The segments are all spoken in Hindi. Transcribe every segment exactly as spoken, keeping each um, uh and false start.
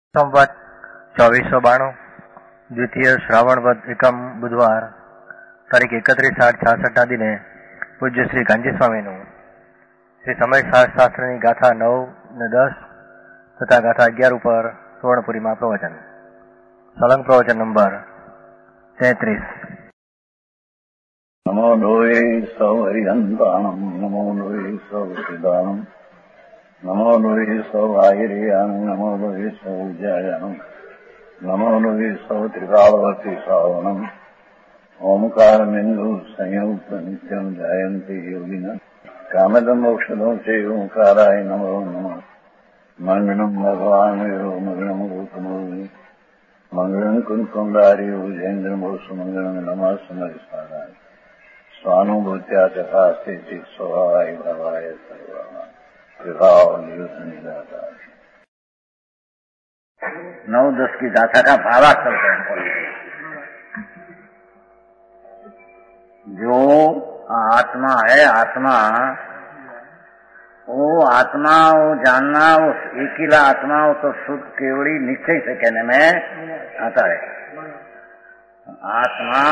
संवत चौबीस सौ बाणु द्वितीय श्रावण वद एकम बुधवार तारीख एकत्रीस आठ छासठ ना दिने पूज्य श्री गांधी स्वामी नु श्री समय शास्त्र की गाथा नौ ने दस तथा गाथा अगियार पर सुवर्णपुरी में प्रवचन सलंग प्रवचन नंबर तैतीस। नमो लोये सौहरिहंताणं नमो लोये सौसिदानं नमो लोये सौआयर्यानं नमो लोये सौज्यायानं नमो लोये सौत्रिकालवर्ति सावनं ओंकारमिन्दु संयुक्त नित्यं जायन्ति योगिनः कामदं मोक्षदं च ओंकाराय नमो नमः। मंगलम भगवान वीरो मंगलम गौतमोनि मंगलम कुंकुंडारी उजेन्द्र मोसु मंगलम नमः समरिसाराय स्वानुभूत्या चकास्ते चित स्वभावाय भवाय सर्वाणा विभाव नियुद्ध। नौ दस की गाथा का भावार्थ करते हैं। जो आत्मा है, आत्मा वो आत्मा वो जानना, उस एकीला आत्मा वो तो शुद्ध केवड़ी निश्चय से कहने में आता है। आत्मा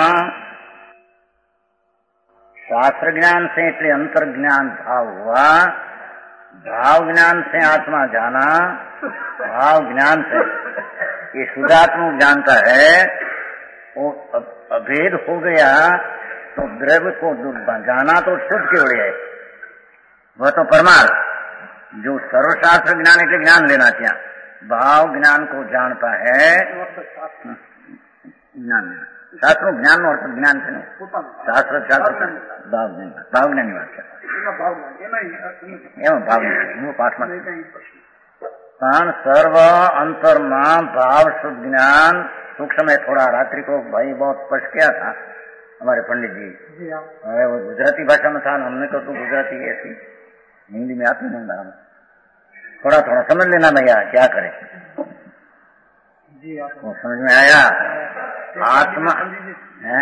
शास्त्र ज्ञान से इसलिए अंतर ज्ञान भाव हुआ, भाव ज्ञान से आत्मा जाना, भाव ज्ञान से ये शुद्धात्मा जानता है, वो अभेद हो गया तो द्रव्य को जाना तो शुद्ध केवड़ी है, वह तो परमार्थ जो सर्वशास्त्र ज्ञान के ज्ञान लेना चाहिए। भाव ज्ञान को जानता है, ज्ञान लेना शास्त्रों ज्ञान और ज्ञान से नहीं, शास्त्र शास्त्र भाव ज्ञान भाव ज्ञानी वाक्य एवं भाव वो पाठ में कान सर्व अंतर्मा भाव शुद्ध ज्ञान सूक्ष्म है। थोड़ा रात्रि को भाई बहुत स्पष्ट किया था हमारे पंडित जी, वो गुजराती भाषा में था, हमने तो, तो गुजराती ऐसी हिंदी में आती नहीं मैडम, थोड़ा थोड़ा समझ लेना भैया, क्या करें। वो समझ में आया आत्मा है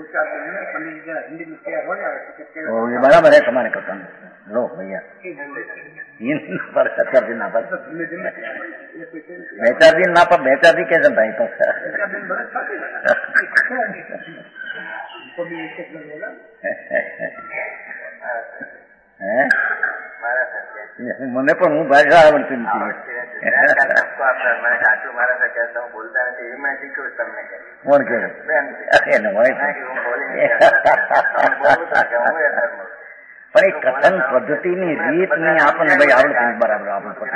तो ये बराबर है तुम्हारे कथन। लो भैया पर सत्तर दिन ना पर बेचार दिन ना पर बेचार दिन कैसे भाई तो है મને પણ હું ભાષા આવડતી નથી। કોણ કે પણ એ કથન પદ્ધતિની રીતની આપણને ભાઈ આવડતી બરાબર આપણે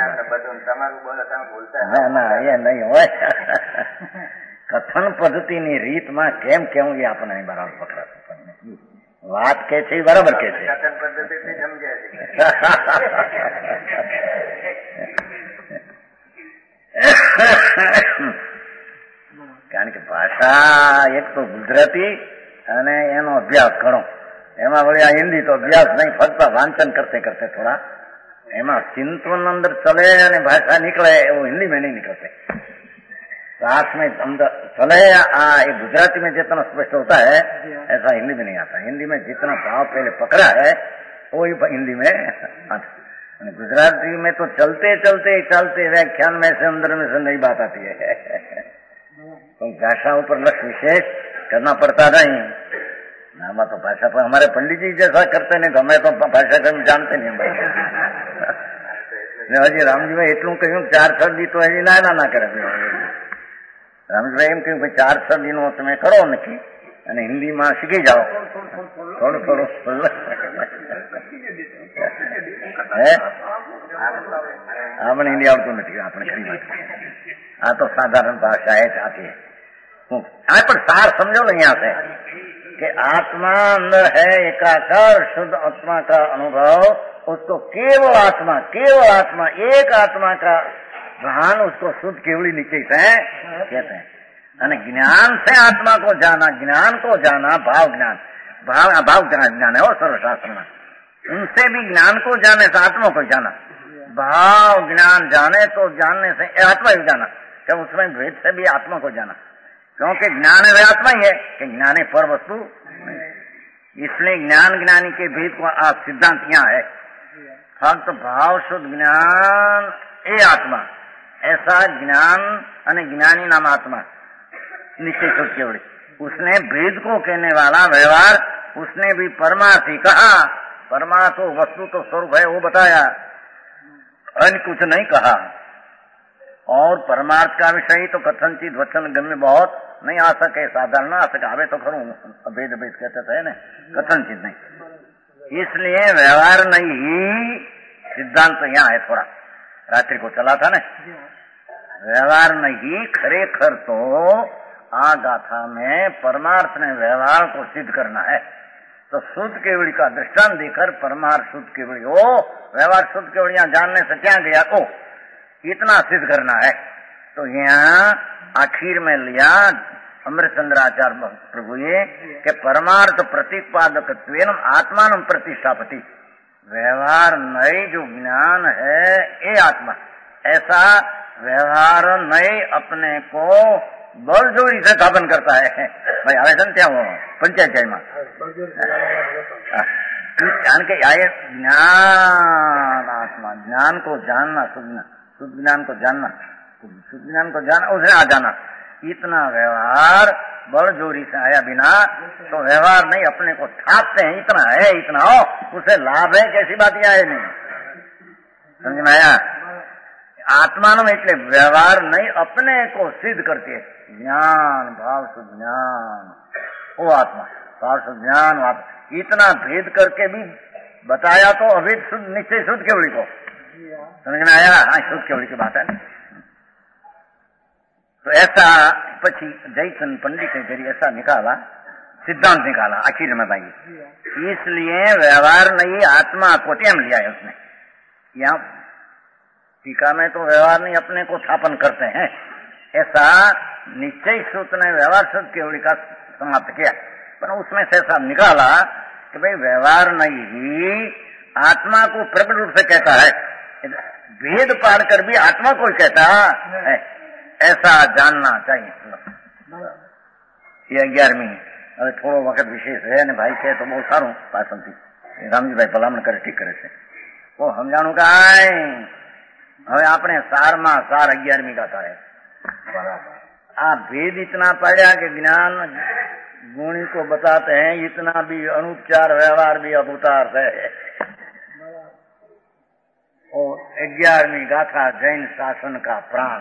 ના ના એ નહીં હોય। કથન પદ્ધતિની રીતમાં કેમ કેવું એ આપણને બરાબર પકડાતું વાત કે છે બરાબર કે છે। કારણ કે ભાષા એક તો ગુજરાતી અને એનો અભ્યાસ ઘણો, એમાં વળી આ હિન્દી તો અભ્યાસ નહીં, ફક્ત વાંચન કરते करते थोड़ा એમાં चिंतन अंदर चले અને भाषा निकले वो हिंदी में नहीं निकलते, साथ में अंदर चले। आ ये गुजराती में जितना स्पष्ट होता है ऐसा हिंदी में नहीं आता। हिंदी में जितना भाव पहले पकड़ा है वो ही हिंदी में आता। गुजराती में तो चलते चलते चलते व्याख्यान में से अंदर में से नई बात आती है, तो भाषाओं पर लक्ष्य विशेष करना पड़ता नहीं। हम तो भाषा पर हमारे पंडित जी जैसा करते नहीं तो हमें तो भाषा कभी जानते नहीं। हजी रामजी भाई एटलू कहूँ चार शब्द तो हजी ना ना करे रामजीभाई एम कहूँ चार छ दिनों તમે કરો નક્કી અને હિન્દીમાં શીખી જાઓ થોડું થોડું આપણે હિન્દી આવતું નથી, આપણે ખરી વાત આ તો સાધારણ ભાષા है आती है। हाँ पर सार समझो ना यहाँ से कि आत्मा अंदर है एकाकार शुद्ध आत्मा का अनुभव, उसको केवल आत्मा केवल आत्मा एक आत्मा का ज्ञान उसको शुद्ध केवली निश्चय से कहते हैं। અને ज्ञान से आत्मा को जाना, ज्ञान को जाना भाव ज्ञान भाव भाव ज्ञान है वो सर्वशास्त्र में, उनसे भी ज्ञान को जाने से आत्मा को जाना, भाव ज्ञान जाने तो जानने से आत्मा ही जाना, क्या उसमें भेद से भी आत्मा को जाना, क्योंकि ज्ञान है आत्मा ही है कि ज्ञान है पर वस्तु, इसलिए ज्ञान ज्ञानी के भेद को सिद्धांत यहाँ है। फक्त भाव शुद्ध ज्ञान ये आत्मा ऐसा ज्ञान અને જ્ઞાની નામ આત્મા निश्चय शुद्ध केवड़ी। उसने भेद को कहने वाला व्यवहार उसने भी परमार्थ ही कहा। परमार्थ तो वस्तु तो स्वरूप है वो बताया, अन्य कुछ नहीं कहा। और परमार्थ का विषय तो कथनचित वचन गम्य बहुत नहीं आ सके, साधारण आ सके। आवे तो खरू अभेद अभेद कहते थे ना, कथनचित नहीं। इसलिए व्यवहार नहीं ही सिद्धांत तो यहाँ है। थोड़ा रात्रि को चला था ना, व्यवहार नहीं खरेखर तो आ गाथा में परमार्थ ने व्यवहार को सिद्ध करना है। तो शुद्ध केवड़ी का दृष्टांत देकर परमार्थ शुद्ध केवड़ी हो, व्यवहार शुद्ध केवड़िया जानने से क्या गया को इतना सिद्ध करना है। तो यहाँ आखिर में लिया अमृतचंद्राचार्य प्रभु ये कि परमार्थ प्रतिपादक आत्मान प्रतिष्ठापति। व्यवहार नई जो ज्ञान है ये आत्मा, ऐसा व्यवहार नई अपने को बलजोरी से स्थापन करता है। भाई आवेदन क्या हो पंचायत में ज्ञान के आए ज्ञान आत्मा, ज्ञान को जानना, शुद्ध शुद्ध ज्ञान को जानना, शुद्ध ज्ञान को जानना, उसे आ जाना। इतना व्यवहार बलजोरी से आया बिना तो व्यवहार नहीं अपने को छापते हैं। इतना है, इतना हो, उसे लाभ है, कैसी बात यह है नहीं। समझ में आया? आत्मा में इसलिए व्यवहार नहीं अपने को सिद्ध करती है। ज्ञान भाव से ज्ञान वो आत्मा, भाव से ज्ञान आत्मा, इतना भेद करके भी बताया तो अभी शुद्ध निश्चय शुद्ध केवड़ी को समझ में आया। हाँ, शुद्ध केवड़ी की बात है। तो ऐसा पची जयचंद पंडित के जरिए ऐसा निकाला, सिद्धांत निकाला आखिर में भाई। इसलिए व्यवहार नहीं आत्मा को टेम लिया है उसने। यहाँ टीका में तो व्यवहार नहीं अपने को स्थापन करते हैं, ऐसा निश्चय सूत्र ने व्यवहार शुद्ध केवड़ी का समाप्त किया। पर उसमें से ऐसा निकाला कि भाई व्यवहार नहीं ही आत्मा को प्रकट रूप से कहता है, भेद पार कर भी आत्मा को ही कहता है, ऐसा जानना चाहिए। ये ग्यारहवीं હવે થોડો વખત વિશેષ है ને ભાઈ કહે તો બહુ સારું પાછળથી રામજીભાઈ ભલામણ કરે ઠીક કરે છે। वो સમજાણું કાંઈ હવે આપણે સારમાં સાર અગિયારમી ગાથા है। आ भेद इतना पढ़ा कि ज्ञान गुणी को बताते हैं, इतना भी अनुपचार व्यवहार भी अभूतार्थ है। और ग्यारहवीं गाथा जैन शासन का प्राण।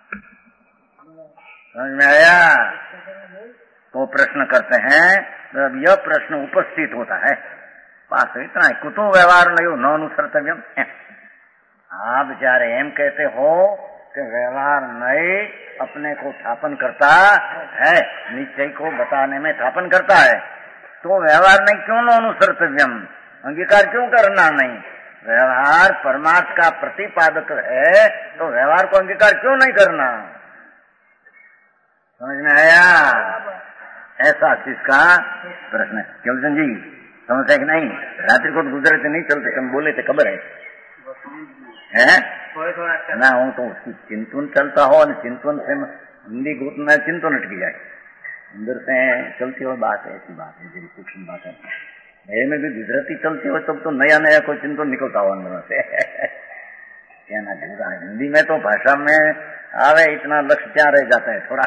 समझ में आया? तो प्रश्न करते हैं, जब यह प्रश्न उपस्थित होता है पास इतना है, कुतो व्यवहार नहीं हो न अनुसर्तव्यम। आप बेचारे एम कहते हो कि व्यवहार नए अपने को स्थापन करता है, निश्चय को बताने में स्थापन करता है, तो व्यवहार नहीं क्यों न अनुसर्तव्यम, अंगीकार क्यों करना नहीं? व्यवहार परमार्थ का प्रतिपादक है तो व्यवहार को अंगीकार क्यों नहीं करना? समझ में आया? ऐसा किसका प्रश्न है। केवलचंद जी समझते कि नहीं? रात्रि को गुजरे थे नहीं चलते, तुम बोले थे खबर है हैं? ना हूं तो उसकी चिंतन चलता हो, चिंतन से हिंदी गुट में चिंतन अटकी जाए, अंदर से चलती हो बात है। ऐसी बात है, जरी सूक्ष्म बात है। मेरे में भी गुजराती चलती हो तब तो नया नया कोई चिंतन निकलता हो अंदर से। कहना जरूर है, हिंदी में तो भाषा में आवे इतना लक्ष्य क्या रह जाता है थोड़ा।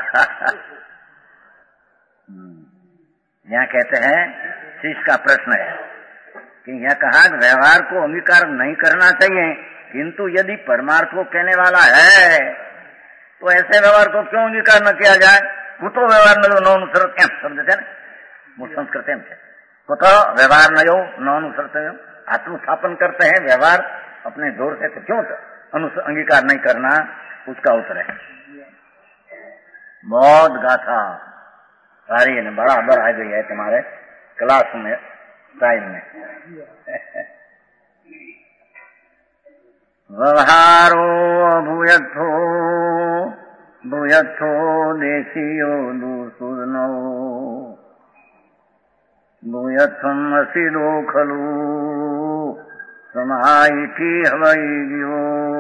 यहाँ कहते हैं शिष्य का प्रश्न है कि यह कहा व्यवहार को अंगीकार नहीं करना चाहिए, किंतु यदि परमार्थ को कहने वाला है तो ऐसे व्यवहार को क्यों अंगीकार न किया जाए? कुतो व्यवहार न नो अनुसरत एम शब्द थे ना संस्कृत एम थे, कुतो व्यवहार न यो न अनुसरत आत्मस्थापन करते हैं व्यवहार अपने जोर से, तो क्यों अंगीकार नहीं करना? उसका उत्तर है बहुत गाथा सारी ने बराबर आ गई है तुम्हारे क्लास में टाइम में। व्यवहारो भूयथो भूयथो देशियो दुसुनो भूयथम असिलो खलु समाइठी हवैयो।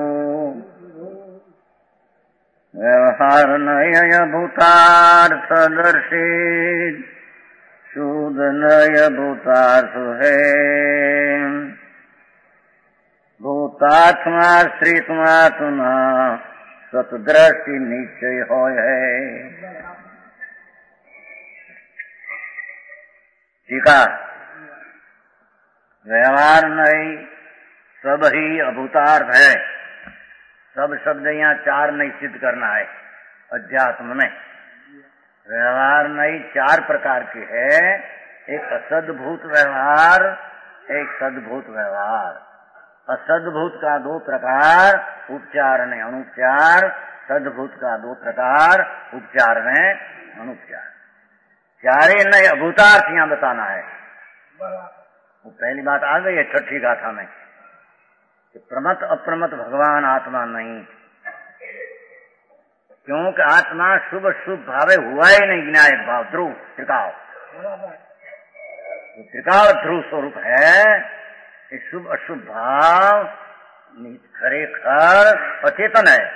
व्यवहार नय भूतार्थ दर्शित शुद्ध नय भूतार्थ है। भूतात्मा श्रीत्मात्मा सतदृष्टि निश्चय होए। ठीक है, व्यवहार नहीं, सब ही अभूतार्थ है। सब शब्द यहाँ चार नहीं सिद्ध करना है अध्यात्म में। व्यवहार नहीं चार प्रकार के है, एक असद्भूत व्यवहार, एक सद्भूत व्यवहार। असद्भूत का दो प्रकार, उपचार ने अनुपचार। सद्भूत का दो प्रकार, उपचार ने अनुपचार। चारे नए अभूतार्थ यहाँ बताना है। वो पहली बात आ गई है छठी गाथा में कि प्रमत अप्रमत भगवान आत्मा नहीं, क्योंकि आत्मा शुभ शुभ भावे हुआ ही नहीं। विनायक भाव ध्रुव त्रिकाल, त्रिकाल ध्रुव स्वरूप है। ये शुभ अशुभ भाव खरेखर अचेतन है।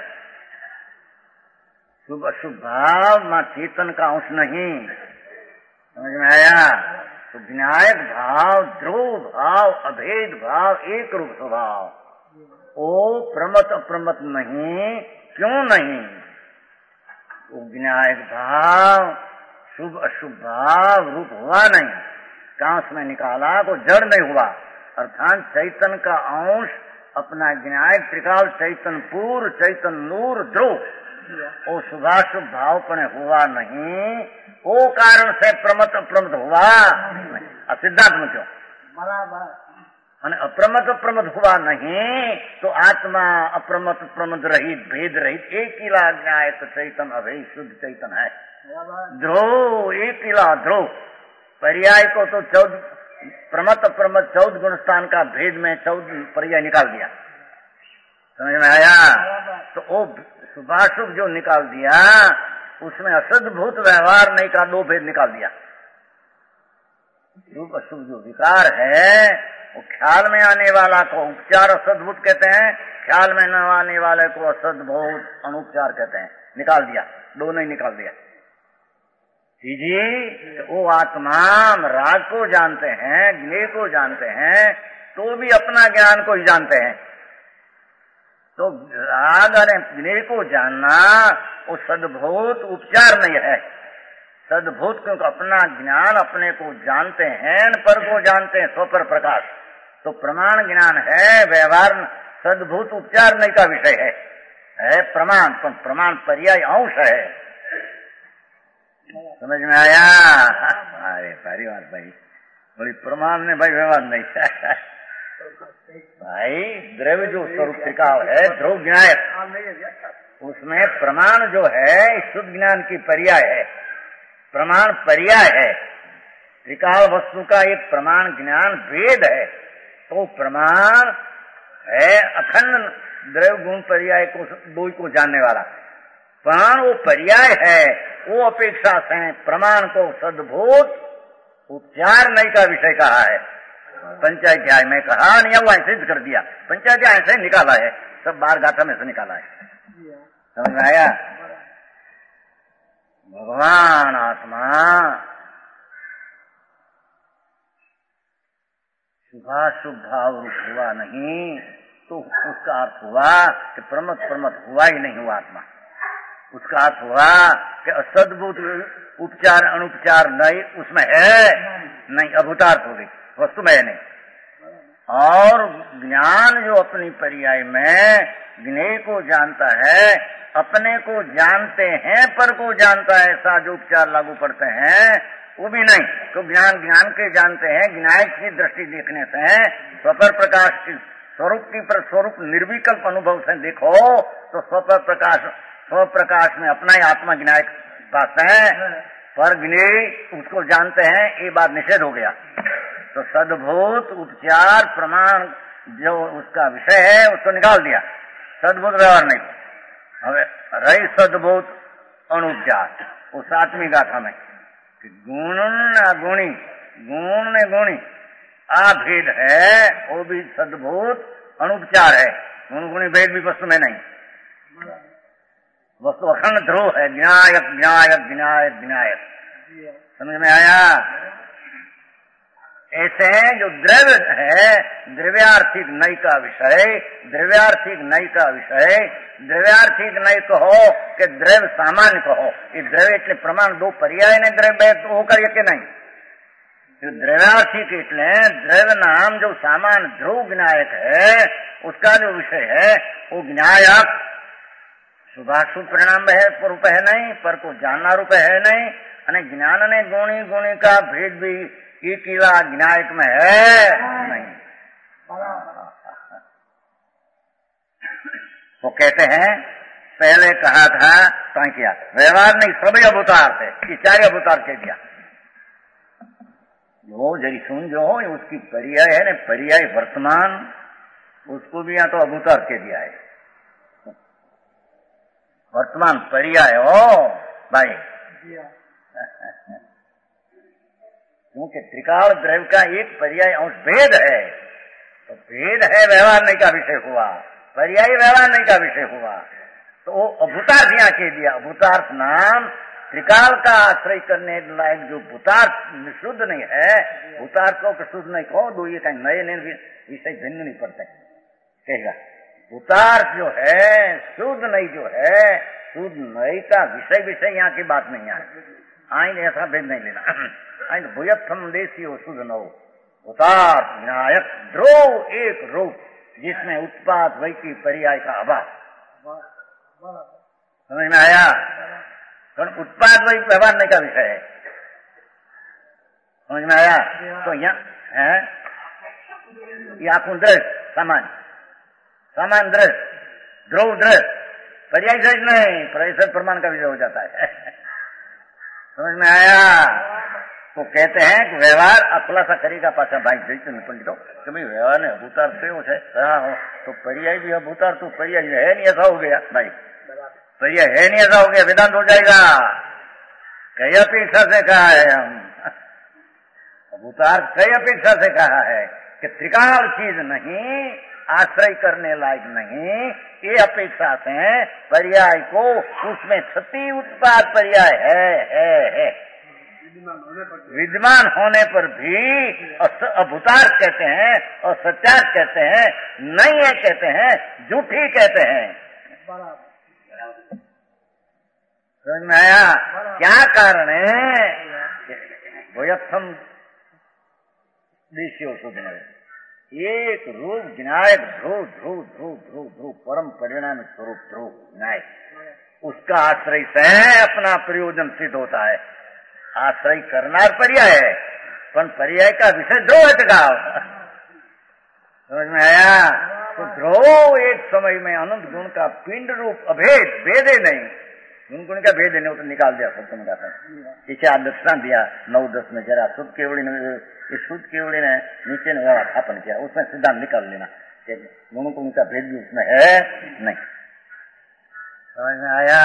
शुभ अशुभ भाव मां चेतन का अंश नहीं। समझ में आया? तो विनायक भाव, ध्रुव भाव, अभेद भाव, एक रूप स्वभाव, ओ प्रमत अप्रमत नहीं। क्यों नहीं? वो विनायक भाव शुभ अशुभ भाव रूप हुआ नहीं। कांस में निकाला तो जड़ नहीं हुआ, अर्थात चैतन का अंश अपना विनायक त्रिकाल चैतन पूर्व चैतन नूर ध्रुव, वो शुभाशुभ भाव पण हुआ नहीं। वो कारण से प्रमत अप्रमत हुआ सिद्धांत में क्यों बराबर अप्रमत अप्रमत हुआ नहीं। तो आत्मा अप्रमत प्रमत रहित भेद रहित एक इला ज्ञायत चैतन अभय शुद्ध चैतन है। ध्रुव एक इला ध्रुव, पर्याय को तो चौदह प्रमत अप्रमत चौदह गुणस्थान का भेद में चौदह पर्याय निकाल दिया। समझ में आया? तो वो शुभाशुभ जो निकाल दिया उसमें असद्भूत व्यवहार नहीं का दो भेद निकाल दिया। शुभ अशुभ जो विकार है वो ख्याल में आने वाला को उपचार असद्भूत कहते हैं, ख्याल में न आने वाले को असद्भूत अनुपचार कहते हैं। निकाल दिया, दोनों ही निकाल दिया। जी, तो वो आत्मा राग को जानते हैं, ज्ञेय को जानते हैं, तो भी अपना ज्ञान को ही जानते हैं। तो राग और ज्ञेय को जानना वो सद्भूत उपचार नहीं है। सद्भूत क्योंकि अपना ज्ञान अपने को जानते हैं, पर को जानते हैं स्वपर प्रकाश, तो प्रमाण ज्ञान है। व्यवहार सद्भूत उपचार नहीं का विषय है, है प्रमाण, पर प्रमाण पर्याय अंश है। समझ में आया? अरे सारी बात भाई, बड़ी प्रमाण ने भाई व्यवहार नहीं भाई। द्रव्य जो स्वरूप त्रिकाल है ध्रुव ज्ञायक, उसमें प्रमाण जो है शुद्ध ज्ञान की पर्याय है, प्रमाण पर्याय है। त्रिकाल वस्तु का एक प्रमाण ज्ञान भेद है, तो प्रमाण है अखंड द्रव्य गुण पर्याय को दो को जानने वाला। प्राण वो पर्याय है, वो अपेक्षा से प्रमाण को सद्भूत उपचार नहीं का विषय कहा है। पंचाध्याय में कहा नहीं, वो सिद्ध कर दिया। पंचाध्याय से निकाला है, सब बार गाथा में से निकाला है। समझ में आया? भगवान आत्मा शुभाशुभ भाव रूप हुआ नहीं, तो उसका अर्थ हुआ कि प्रमत प्रमत हुआ ही नहीं हुआ आत्मा। उसका अर्थ हुआ कि असद्भूत उपचार अनुपचार नहीं उसमें है नहीं, अभूतार्थ हो गई, वस्तु में है नहीं। और ज्ञान जो अपनी पर्याय में ज्ञेय को जानता है, अपने को जानते हैं पर को जानता है, ऐसा जो उपचार लागू पड़ते हैं वो भी नहीं। तो ज्ञान ज्ञान के जानते हैं, ज्ञायक की दृष्टि देखने से स्वपर प्रकाश की स्वरूप की पर स्वरूप निर्विकल्प अनुभव से देखो तो स्वपर प्रकाश स्व प्रकाश में अपना ही आत्मा ज्ञायक बात है, पर ज्ञेय उसको जानते हैं, ये बात निषेध हो गया। तो सद्भूत उपचार प्रमाण जो उसका विषय है उसको निकाल दिया, सद्भूत व्यवहार नहीं। હવે रही सद्भूत अनुपचार, वो सातवीं गाथा में गुण गुणी गुण ने गुणी आ भेद है, वो भी सद्भूत अनुपचार है। गुण गुणी भेद भी वस्तु में नहीं, वस्तु अखंड ध्रुव है, ज्ञायक ज्ञायक ज्ञायक ज्ञायक। समझ में आया? ऐसे जो द्रव्य है, द्रव्यार्थिक नय का विषय, द्रव्यार्थिक नय का विषय, द्रव्यार्थिक नय कहो कि द्रव्य सामान्य कहो, ये द्रव्य એટલે પ્રમાણ દો પર્યાય ને દ્રવ્ય वो કરીએ કે नहीं? जो द्रव्यार्थिक એટલે द्रव्य नाम जो सामान्य ध्रुव ज्ञायक है, उसका जो विषय है वो ज्ञायक शुभाशुभ परिणाम है रूप है नहीं, पर को जानना रूप है नहीं, અને ज्ञान ने गुणी गुणी का भेद भी एक ज्ञायक में है नहीं। वो कहते हैं पहले कहा था किया व्यवहार नहीं सभी अभूतार थे, ये चार अभूतार कह दिया। वो जरी सुन जो हो उसकी पर्याय है ना, पर्याय वर्तमान, उसको भी यहाँ तो अभूतार कह दिया है। वर्तमान पर्याय हो भाई, क्योंकि त्रिकाल द्रव्य का एक पर्याय अंश भेद है, तो भेद है व्यवहार नहीं का विषय हुआ, पर्याय व्यवहार नहीं का विषय हुआ, तो वो अभूतार्थ यहाँ कह दिया। अभूतार्थ नाम त्रिकाल का आश्रय करने लायक जो भूतार्थ शुद्ध नहीं है, भूतार्थ को शुद्ध नहीं कहो दो, ये कहीं नए नए विषय भिन्न नहीं पड़ते कहेगा। भूतार्थ जो है शुद्ध नहीं, जो है शुद्ध नहीं का विषय विषय यहाँ की बात नहीं है, आइन ऐसा भेद नहीं लेना। आइन भूयत्थम देशी हो शुद्ध नो भूतार्थ विनायक ध्रुव एक रूप जिसमें उत्पाद वैकी पर्याय का अभाव। समझ में आया? तो उत्पाद वही व्यवहार नहीं का विषय है, समझ में आया? तो यहाँ है ये आंखों दृश्य सामान्य, सामान्य दृश्य ध्रुव दृश्य पर्याय दृश्य नहीं, परिसर प्रमाण का विषय हो जाता है। समझ में आया? तो कहते हैं कि व्यवहार आ खुलासा करेगा पाछा भाई जैसे पंडितो कि भाई व्यवहार ने अभूतार्थ केવો છે, हो तो पर्याय भी अभूतार्थ, तो पर्याय है नहीं ऐसा हो गया भाई, पर्याय है नहीं ऐसा हो गया, वेदांत हो जाएगा। कई अपेक्षा से कहा है हम, अभूतार्थ कई अपेक्षा से कहा है कि त्रिकाल चीज नहीं, आश्रय करने लायक नहीं, ये अपेक्षा से पर्याय को उसमें छठी उत्पाद पर्याय है, है, है। विद्यमान होने पर भी अभूतार्थ कहते हैं और सत्यार्थ कहते हैं, नहीं है कहते हैं, झूठी कहते हैं। समझ में आया? क्या कारण है? भूयत्थम देशियो शुद्ध एक रूप विनायक ध्रुव ध्रुव ध्रुव ध्रुव ध्रुव परम परिणाम स्वरूप ध्रुव विनायक, उसका आश्रय से अपना प्रयोजन सिद्ध होता है। आश्रय करनार पर्याय है, पर पर्याय का विषय ध्रुव है टिकाव। समझ में आया? तो ध्रुव एक समय में अनंत गुण का पिंड रूप अभेद, भेदे नहीं, गुण गुण का भेद नहीं, वो तो निकाल दिया सप्तम का। पीछे आप दृष्टांत दिया नौ दस में, जरा शुद्ध केवड़ी ने, इस शुद्ध केवड़ी ने नीचे ने व्यवहार स्थापन किया, उसमें सिद्धांत निकाल लेना कि गुण गुण का भेद भी उसमें है नहीं। समझ में आया?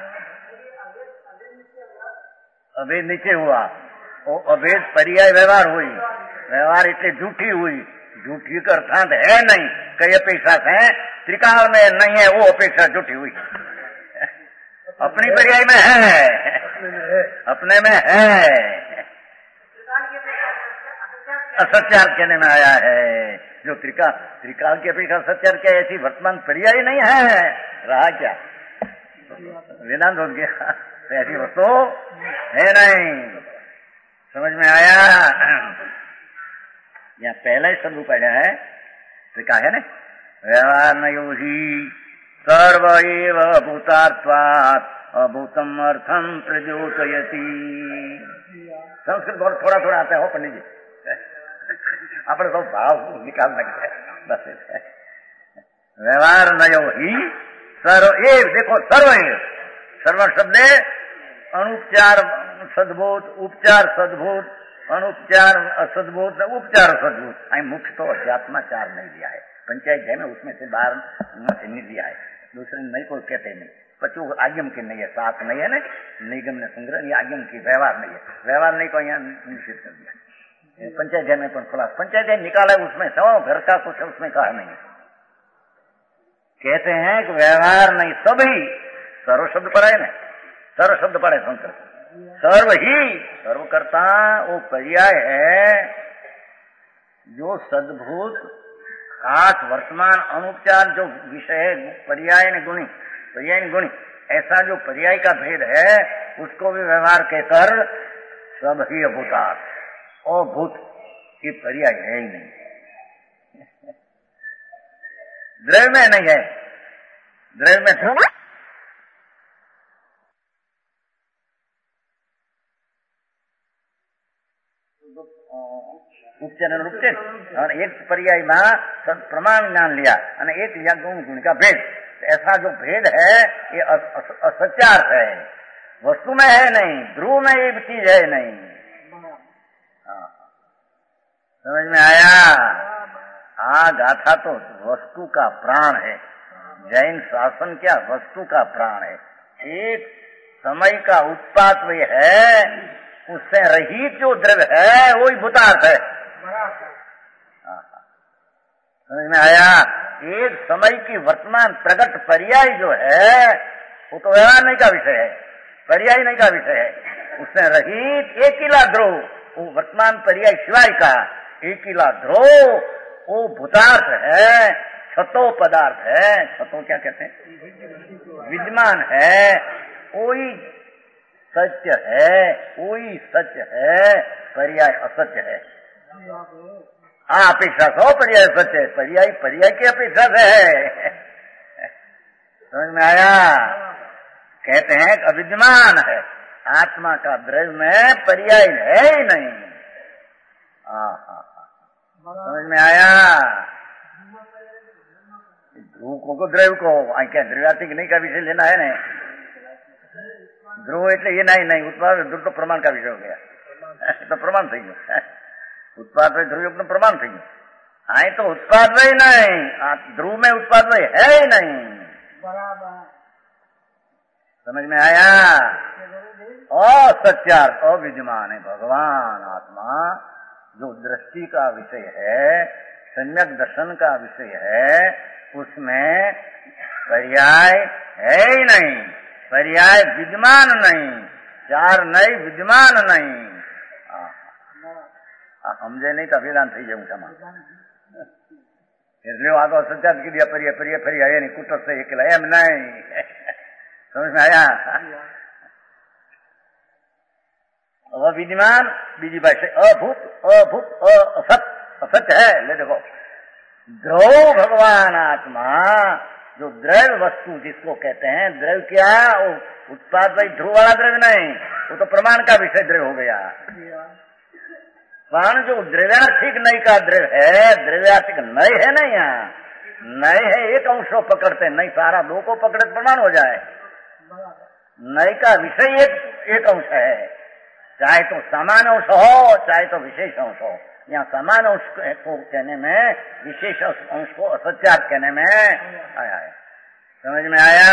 अभेद नीचे हुआ, वो अभेद पर्याय व्यवहार हुई, व्यवहार इतने झूठी हुई, झूठी का अर्थांत है नहीं, कई अपेक्षा है त्रिकाल में नहीं है, वो अपेक्षा झूठी हुई। अपनी पर्याय में है, अपने में है, असत्यार्थ कहने में आया है। जो त्रिकाल त्रिकाल की अपेक्षा सत्यार्थ क्या ऐसी वर्तमान पर्याय नहीं है, रहा क्या वेदांत हो गया, ऐसी वस्तु है नहीं। समझ में आया? यहाँ पहला ही शब्द पढ़ा है, त्रिका है ना, व्यवहार नयो ही सर्व एव भूतार्थवात् अभूतम अर्थम प्रद्योतयति। संस्कृत बहुत थोड़ा थोड़ा आता है हो पंडित जी, अपने सब भाव निकाल सकते हैं बस। व्यवहार नयो ही सर्व एव, देखो सर्व एव, सर्व शब्द अनुपचार सद्भूत, उपचार सद्भूत, अनुपचार असद्भूत, उपचार सद्भूत। आई मुख्य तो अध्यात्मा चार नहीं दिया है, पंचायत है ना, उसमें से बाहर नहीं दिया है, दूसरे नहीं कोई कहते नहीं, पचू आगम की नहीं है, सात नहीं है ना, निगम ने संग्रह, ये आगम की व्यवहार नहीं है, व्यवहार नहीं को यहाँ निश्चित कर दिया। पंचायत है में खुलास पंचायत है निकाला, उसमें सौ घर का कुछ उसमें कहा नहीं। कहते हैं कि व्यवहार नहीं सभी, सर्व शब्द पढ़े ना, सर्व शब्द पढ़े संस्कृत, सर्व ही सर्व करता वो पर्याय है, जो सद्भूत खास वर्तमान अनुपचार जो विषय है पर्याय ने गुणी पर्याय ने गुणी ऐसा जो पर्याय का भेद है उसको भी व्यवहार कहकर सब ही अभूतार्थ अभूत की पर्याय है ही नहीं, द्रव्य में नहीं है, द्रव्य में थोड़ा उपचरण रूपचन और एक पर्याय में प्रमाण ज्ञान लिया और एक लिया गुण गुण का भेद। ऐसा जो भेद है ये असत्यार्थ है, वस्तु में है नहीं, ध्रुव में ये चीज है नहीं। हाँ, समझ में आया? आ गाथा तो वस्तु का प्राण है, जैन शासन क्या वस्तु का प्राण है। एक समय का उत्पाद वही है, उससे रहित जो द्रव्य है वही भूतार्थ है। समझ में आया? एक समय की वर्तमान प्रगट पर्याय जो है वो तो व्यवहार नहीं का विषय है, पर्याय नहीं का विषय है। उससे रहित एकिला ध्रुव वो वर्तमान पर्याय शिवाय का एकिला ध्रुव वो भूतार्थ है, छतो पदार्थ है। छतो क्या कहते हैं? विद्यमान है, वही सत्य है, वही सत्य है, पर्याय असत्य है। हाँ, अपेक्षा सो पर्याय सत्य है, पर्याय पर्याय की अपेक्षा से है। समझ में आया? कहते हैं कि अविद्यमान है, आत्मा का द्रव्य में पर्याय है ही नहीं। हाँ हाँ हाँ, समझ में आया? ध्रुव को द्रव्य को क्या द्रव्यार्थिक नहीं का विषय लेना है नहीं, ध्रुव એટલે ये नहीं नहीं उत्पाद ध्रुव तो प्रमाण का विषय हो गया, तो प्रमाण થઈ ગયો। उत्पाद में ध्रुव प्रमाण થઈ गयो। आए तो उत्पाद ही नहीं, ध्रुव में उत्पाद है ही नहीं। समझ में आया? असत्यार्थ अविद्यमान है भगवान आत्मा, जो दृष्टि का विषय है, सम्यक दर्शन का विषय है, उसमें पर्याय है ही नहीं, पर्याय विद्यमान नहीं, चार नहीं विद्यमान नहीं। समझे नहीं तो अभिदान थी जाऊं क्षमा इसलिए आ तो सत्यार्थ की दिया परिया परिया फरी आया नहीं कुट से एक लाया नहीं। समझ में आया? अविद्यमान बीजी भाषा अभूत अभूत असत असत्य है। ले देखो, ध्रुव भगवान आत्मा जो द्रव्य वस्तु जिसको कहते हैं, द्रव्य क्या वो उत्पाद भाई ध्रुव वाला द्रव्य नहीं, वो तो प्रमाण का विषय द्रव्य हो गया। पण जो द्रव्यार्थिक नई का द्रव्य है, द्रव्यार्थिक नई है नहीं, यहाँ नई है एक अंश को पकड़ते नहीं, सारा दो को पकड़े प्रमाण हो जाए। नई का विषय एक एक अंश है, चाहे तो समान अंश हो चाहे तो विशेष अंश हो। यहाँ समान अंश को कहने में, विशेष अंश को असत्यार्थ कहने में आया है। समझ में आया?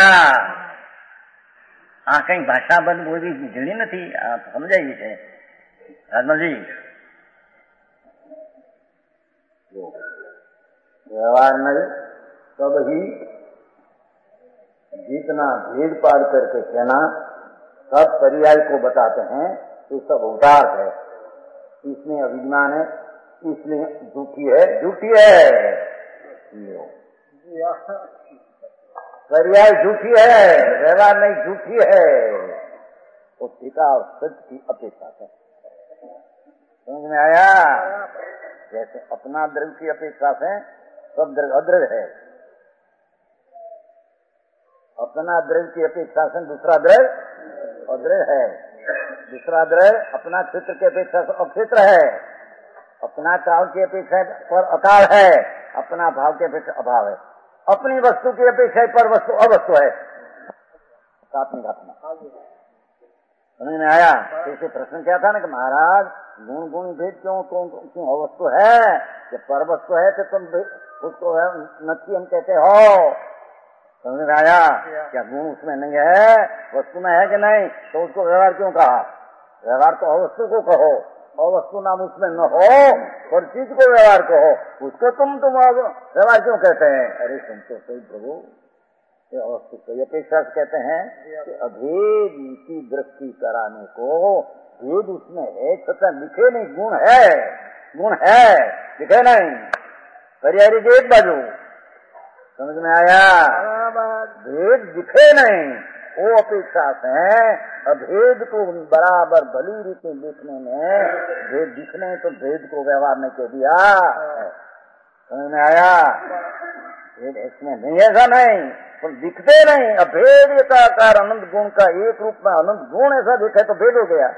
हाँ, कहीं भाषा बंद कोई भी झीणी नहीं, आप समझाइए છે राजमल जी। व्यवहार में सब ही जितना भेद पाड़ करके कहना, सब पर्याय को बताते हैं, ये सब उदार है, इसमें अभिमान है, इसलिए झूठी है, झूठी है पर्याय झूठी है, व्यवहार नहीं झूठी है, वो टीका और सत्य की अपेक्षा है। समझ में आया? जैसे अपना द्रव्य की अपेक्षा से सब द्रव्य अद्रव्य है, अपना द्रव्य की अपेक्षा से दूसरा द्रव्य अद्रव्य है, दूसरा द्रव्य अपना क्षेत्र की अपेक्षा से अक्षेत्र है, अपना काल की अपेक्षा पर अकाल है, अपना भाव की अपेक्षा अभाव है, अपनी वस्तु की अपेक्षा पर वस्तु अवस्तु है। समझ में आया? जैसे प्रश्न क्या था ना कि महाराज गुण गुण भेद क्यों क्यों क्यों अवस्तु है, कि पर वस्तु है तो तुम उसको है नक्की हम कहते हो। समझ में आया? क्या गुण उसमें नहीं है, वस्तु में है कि नहीं, तो उसको व्यवहार क्यों कहा? व्यवहार तो अवस्तु को कहो, अवस्तु नाम उसमें न हो, पर चीज को व्यवहार कहो, उसको तुम तुम व्यवहार क्यों कहते हैं? अरे तुम तो सही प्रभु, ये अवस्तु को अपेक्षा कहते हैं कि अभेद की दृष्टि कराने को, भेद उसमें है छता लिखे नहीं, गुण है, गुण है, दिखे नहीं, परिहारी की एक बाजू, समझ में आया? भेद दिखे नहीं, वो अपेक्षा से अभेद को बराबर भली रीति देखने में, भेद दिखने तो भेद को व्यवहार नहीं कह दिया, समझ में आया? भेद इसमें नहीं, ऐसा नहीं, तो दिखते नहीं, अभेद एकाकार अनंत गुण का एक रूप में अनंत गुण ऐसा दिखे तो भेद हो गया।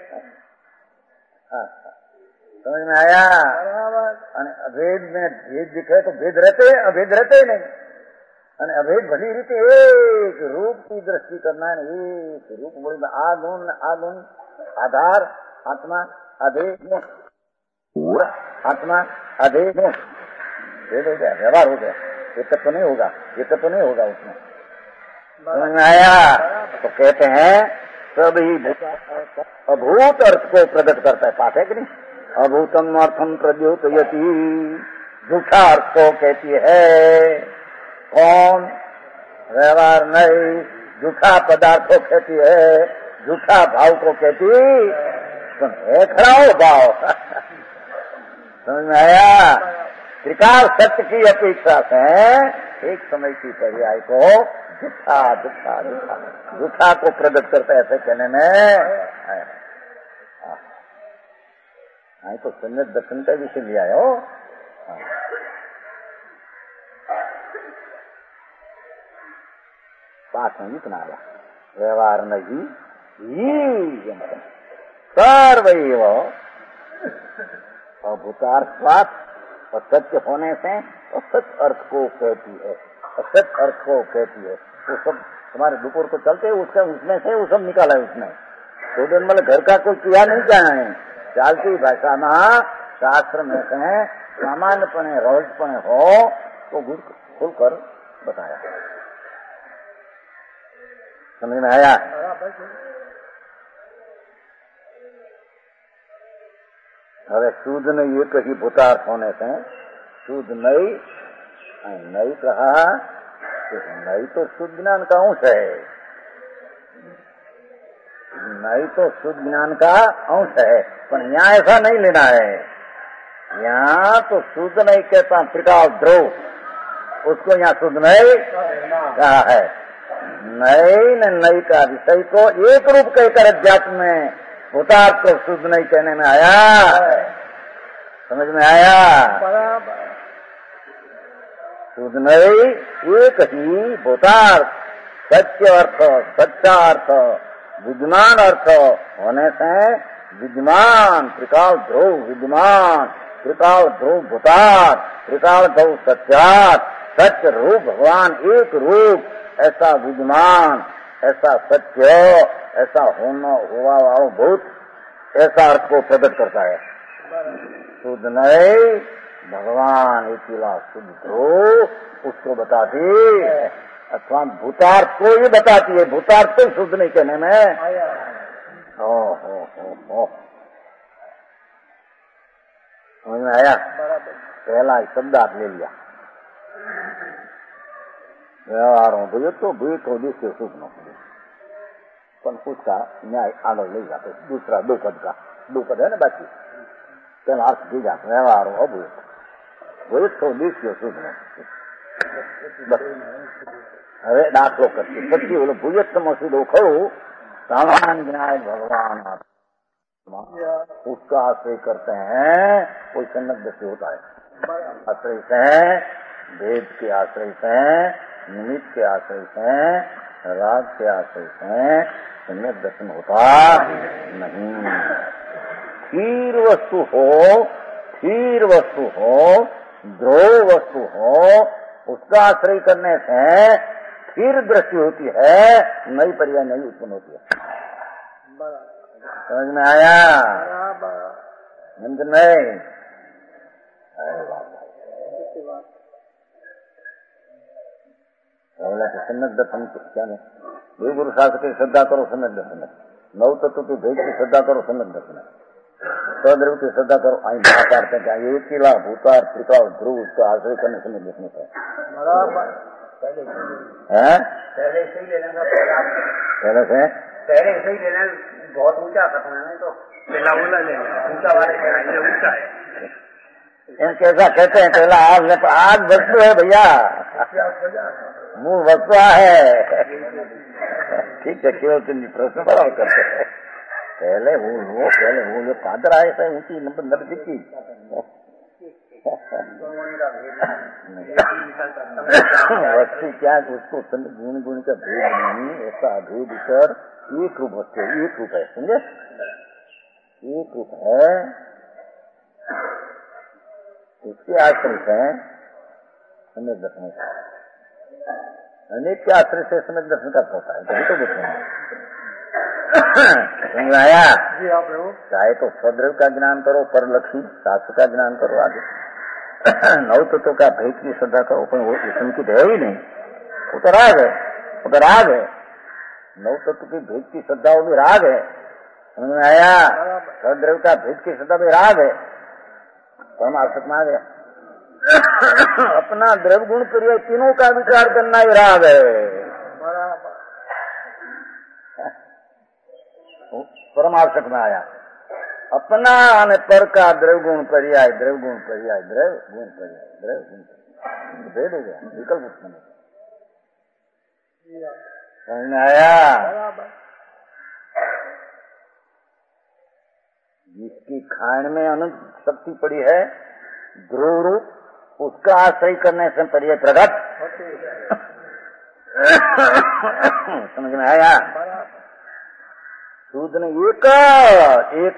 समझ में आया? अभेद में भेद दिखे तो भेद रहते, अभेद रहते ही नहीं, અને અભેદ ભલી રીતે એક રૂપની દ્રષ્ટિ કરનાર એક રૂપ બોલી આ ગુણ આ ગુણ આધાર आत्मा अधे गुण, आत्मा अधे गुण, भेद हो गया, व्यवहार हो गया, एकत्व नहीं होगा, एकत्व नहीं होगा उसमें। समझ में आया? तो कहते हैं सभी अभूत अर्थ को प्रकट करता है, पाठ है कि नहीं? अभूतम अर्थम प्रद्योतयति, झूठा अर्थ को कहती है कौन? व्यवहार नहीं, झूठा पदार्थ को कहती है, झूठा भाव को कहती है खड़ा हो भाव। समझ में आया? त्रिकाल सत्य की अपेक्षा से एक समय की पर्याय को झूठा झूठा झूठा झूठा को प्रकट करता है, ऐसे कहने में हाँ तो सम्यक दर्शन का विषय लिया हो। पाठ में इतना आया, व्यवहार नहीं सर्वैव अभूतार्थवात, असत्य होने से असत अर्थ को कहती है, असत अर्थ को कहती है। वो सब हमारे दोपहर को चलते उसका उसमें से वो सब निकाला है उसमें, तो दिन मतलब घर का कोई किया नहीं क्या है, चालती भाषा में शास्त्र में से सामान्यपणे रहस्यपणे हो तो खुल कर बताया। समझ में आया? હવે શુદ્ધ नहीं एक ही भूतार्थ होने से शुद्ध नहीं नहीं कहा, तो नहीं तो शुद्ध ज्ञान का अंश है, नहीं तो शुद्ध ज्ञान का अंश है, पर यहाँ ऐसा नहीं लेना है। यहाँ तो शुद्ध नहीं कहता त्रिकाल ध्रुव, उसको यहाँ शुद्ध नहीं कहा है। नहीं न नहीं का विषय को एक रूप कहकर अध्यात्म में भूतार्थ को शुद्ध नहीं कहने में आया। समझ में आया? शुद्ध नहीं एक ही भूतार्थ, सत्य अर्थ, सच्चा अर्थ, विद्यमान अर्थ होने से विद्यमान त्रिकाल ध्रुव, विद्यमान त्रिकाल ध्रुव भूतार्थ, त्रिकाल ध्रुव सत्यार्थ, सत्य रूप भगवान एक रूप, ऐसा विद्यमान, ऐसा सत्य, ऐसा होना हुआ वाला भूत, ऐसा अर्थ को प्रकट करता है। शुद्ध नहीं भगवान अकेला शुद्ध हो उसको बताती, अथवा भूतार्थ को ही बताती है, भूतार्थ को शुद्ध नहीं कहने में। ओ हो हो हो समझ में आया? पहला शब्द आप ले लिया, व्यवहारों बुझे तो बुझे तो दूसरे शुद्ध न पण उसका न्याय आगे ले जाते, दूसरा दो पद का, दो पद है ना बाकी, पहला अर्थ दी जाते व्यवहारों अभूत, बुझे तो दूसरे शुद्ध न। હવે દાખલો કરશે પછી ઓલો ભૂયત્તમ સીધો ખરું સામાન્ય ન્યાય भगवान उसका आश्रय करते हैं, कोई सन्नद्ध से होता है, आश्रय से भेद के आश्रय से, निमित्त के आश्रय से, राग के आश्रय से सम्यक दर्शन होता नहीं। स्थिर वस्तु हो, स्थिर वस्तु हो, ध्रुव वस्तु हो, उसका आश्रय करने से स्थिर दृष्टि होती है, नई पर्याय नहीं उत्पन्न होती है। समझ में आया? नहीं सम्यक दर्शन क्या नहीं, देव गुरु शास्त्र की श्रद्धा करो सम्यक दर्शन, नव तत्व की भेद की श्रद्धा करो सम्यक दर्शन, सद्रव की श्रद्धा करो। आई महाकार क्या एक किला भूतार त्रिकाल ध्रुव उसका आश्रय करने से नहीं देखने का है। पहले से ही ले लेना, पहले से पहले से ही लेना, बहुत ऊंचा कथन है, तो पहला बोला लेना ऊंचा वाले ऊंचा है। एम कैसा कहते हैं पहला आज आज वस्तु है भैया, मूल वस्तु है। ठीक है, केवल तुम प्रश्न बड़ा करते हैं। पहले वो वो पहले वो जो पादर आए थे ऊंची नंबर नब्बे की वस्तु क्या, उसको गुण गुण का भेद नहीं, ऐसा भेद कर एक रूप वस्तु, एक रूप है, समझे, एक रूप है। इसके आश्रित है सम्यक दर्शन का, अनेक के आश्रित से सम्यक दर्शन का होता है, तभी तो बुद्ध समझ आया। चाहे तो स्वद्रव का ज्ञान करो, परलक्षी शास्त्र का ज्ञान करो, आगे नव तत्व का भेद की श्रद्धा करो, पर वो इसम की है ही नहीं, वो तो राग है, वो तो राग है। नव तत्व की भेद की श्रद्धा वो भी राग है, समझ में आया। स्वद्रव का भेद की श्रद्धा भी राग है, परमार्थक में आ गया। अपना द्रव्य गुण क्रिया तीनों का विचार करना ही राग है, परमार्थक में आया। अपना और पर का द्रव्य गुण पर्याय, द्रव्य गुण पर्याय, द्रव्य गुण पर्याय, द्रव्य गुण भेद हो गया, विकल्प उत्पन्न समझ में आया। जिसकी खान में अनंत शक्ति पड़ी है ध्रुव रूप, उसका आश्रय करने से पर्याय प्रगट समझ में आया। सूद ने एक एक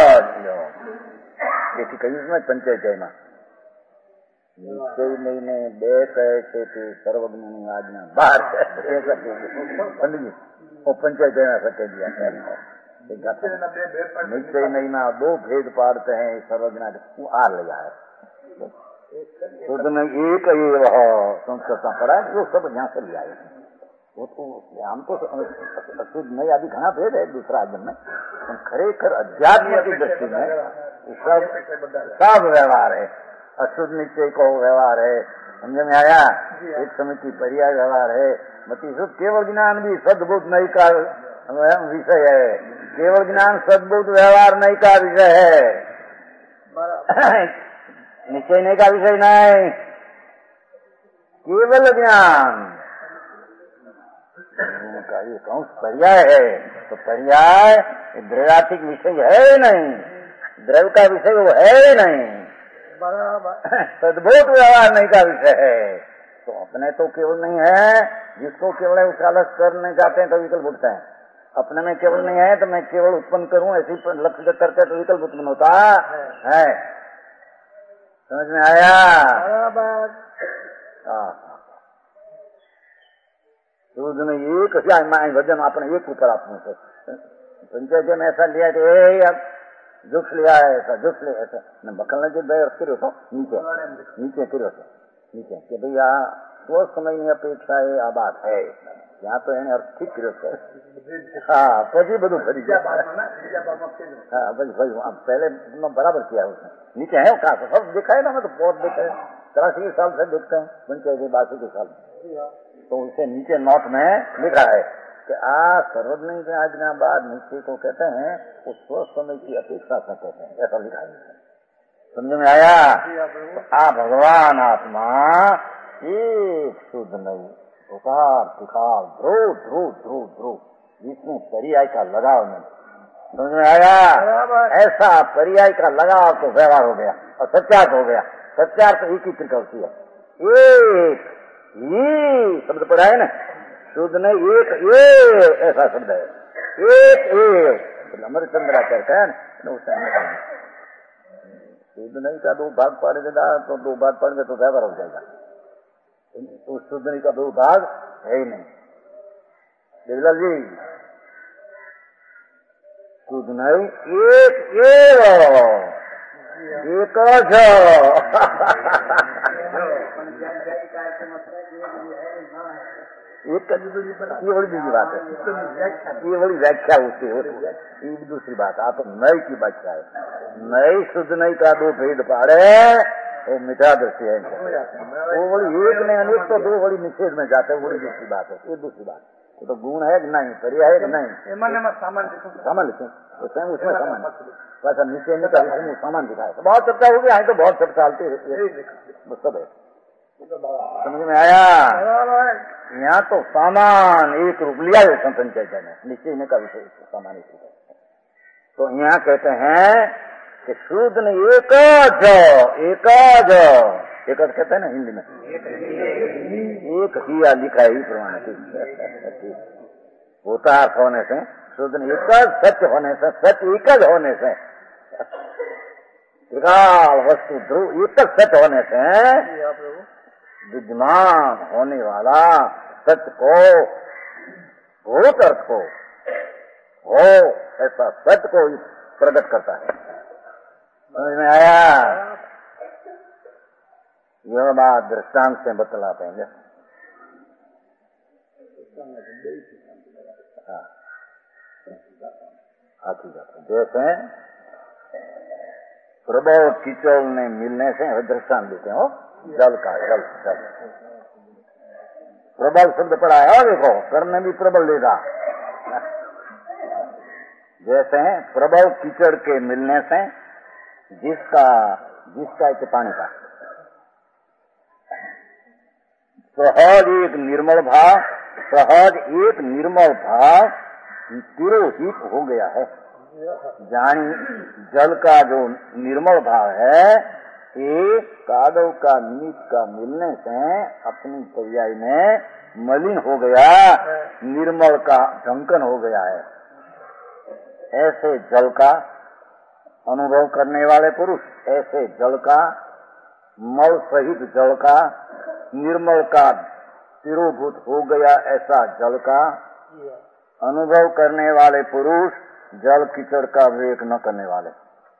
ऐसी कही उसमें पंचायत है ना, निश्चय नहीं ने बे कैसे थे सर्वज्ञ नहीं आज्ञा बाहर पंडित जी वो पंचायत देना सके दिया। निश्चय नहीं ना दो भेद पाड़ते हैं सर्वज्ञ वो आ लिया है, सूद ने एक संस्कृत पढ़ा है, जो सब यहाँ से लिया है। वो तो हमको अशुद्ध नहीं आदि घना भेद है दूसरा आदमी में, खरेखर अध्यात्म की दृष्टि में सब सब व्यवहार है। अशुद्ध निश्चय को व्यवहार है, समझ में आया। एक समिति पर्याय व्यवहार है, मती शुद्ध केवल ज्ञान भी सद्बुद्ध नहीं का विषय है, केवल ज्ञान सद्बुद्ध व्यवहार नहीं का विषय है, निश्चय नहीं का विषय नहीं, केवल ज्ञान का ये कौन पर्याय है। तो पर्याय द्रव्यात्मिक विषय है ही नहीं, द्रव्य का विषय वो है ही नहीं, सद्भूत व्यवहार नहीं का विषय है। तो अपने तो केवल नहीं है, जिसको केवल है उसका अलग करने जाते हैं तो विकल्प उठते हैं। अपने में केवल नहीं है तो मैं केवल उत्पन्न करूं ऐसी लक्ष्य करते तो विकल्प उत्पन्न होता है, समझ में आया। हाँ ने एक वजन अपने एक ऊपर आपने से पंचायत में ऐसा लिया तो अब जुक्स लिया है, ऐसा जुक्स लिया ऐसा न बखलने के बैर करो तो नीचे नीचे करो तो नीचे कि भैया वो समय ની અપેક્ષા એ આ બાત है, यहाँ तो એને अर्थ ठीक કર્યો છે। हाँ પછી બધું ફરી જાય, हाँ बस भाई पहले बराबर किया उसने, नीचे है कहा सब देखा है ना, मैं तो बहुत देखा है, तिरासी साल से देखते हैं पंचायत बासी के साल, तो उसे नीचे नोट में लिखा है कि आ सर्वज्ञ के आज्ञा बाद निश्चय को कहते हैं, उस स्व समय की अपेक्षा से कहते हैं, ऐसा लिखा है, समझ में आया। तो आ भगवान आत्मा एक शुद्ध नहीं, उकार तिकार ध्रुव ध्रुव ध्रुव ध्रुव, जिसमें पर्याय का लगाव नहीं, समझ में आया। ऐसा पर्याय का लगाव तो व्यवहार हो गया और सत्यार्थ हो गया। सत्यार्थ एक ही त्रिकल्पी है, एक ये शब्द पढ़ा है ना, शुद्ध ने एक ये ऐसा शब्द है, एक एक हमारे चंद्राचार्य का है ना, शुद्ध नहीं का दो भाग पड़ेगा तो दो भाग पड़ेंगे तो व्यवहार हो जाएगा, तो शुद्ध नहीं का दो भाग है ही नहीं। देवलाल जी शुद्ध नहीं एक एक एक ये बड़ी दूसरी बात है, ये बड़ी व्याख्या उसकी होती है, ये दूसरी बात। आप नई की व्याख्या है, नई शुद्ध नई का दो भेद पाड़े वो मिठा दृष्टि है, वो बड़ी एक में अनेक तो दो बड़ी निषेध में जाते हैं, बड़ी दूसरी बात है, ये दूसरी बात। वो तो गुण है कि नहीं, क्रिया है कि नहीं, सामान सामान लिखे स्वयं उसमें सामान वैसा नीचे निकल उसमें सामान दिखाए। तो बहुत चर्चा होगी, यहाँ तो बहुत चर्चा चलती है सब है, समझ में आया। यहाँ तो सामान एक रूप लिया है संतन चर्चा में, निश्चय में का विषय सामान एक रूप। तो यहाँ कहते हैं कि शुद्ध ने एक एक एक कहते हैं ना हिंदी में, एक किया लिखा है प्रमाण होता अर्थ होने से शुद्ध ने एक सत्य होने से, सत्य एक होने से, त्रिकाल वस्तु ध्रुव एक सत्य होने से विद्यमान होने वाला सत्य को भूत अर्थ को हो ऐसा सत्य को प्रकट करता है। समझ में आया। यह बात दृष्टांत से बतलाते हैं। जैसे प्रबल कीचड़ ने मिलने से दृष्टांत देते हो जल का, जल जल प्रबल शब्द पड़ा है, देखो करने भी प्रबल देगा। जैसे प्रबल कीचड़ के मिलने से जिसका जिसका एक पानी का सहज एक निर्मल भाव, सहज एक निर्मल भाव तिरोहित हो गया है। जानी जल का जो निर्मल भाव है ये कादव का निमित्त का मिलने से अपनी पर्याय में मलिन हो गया, निर्मल का ढंकन हो गया है। ऐसे जल का अनुभव करने वाले पुरुष, ऐसे जल का मल सहित जल का निर्मल का तिरोभूत हो गया ऐसा जल का अनुभव करने वाले पुरुष जल कीचड़ का विवेक न करने वाले,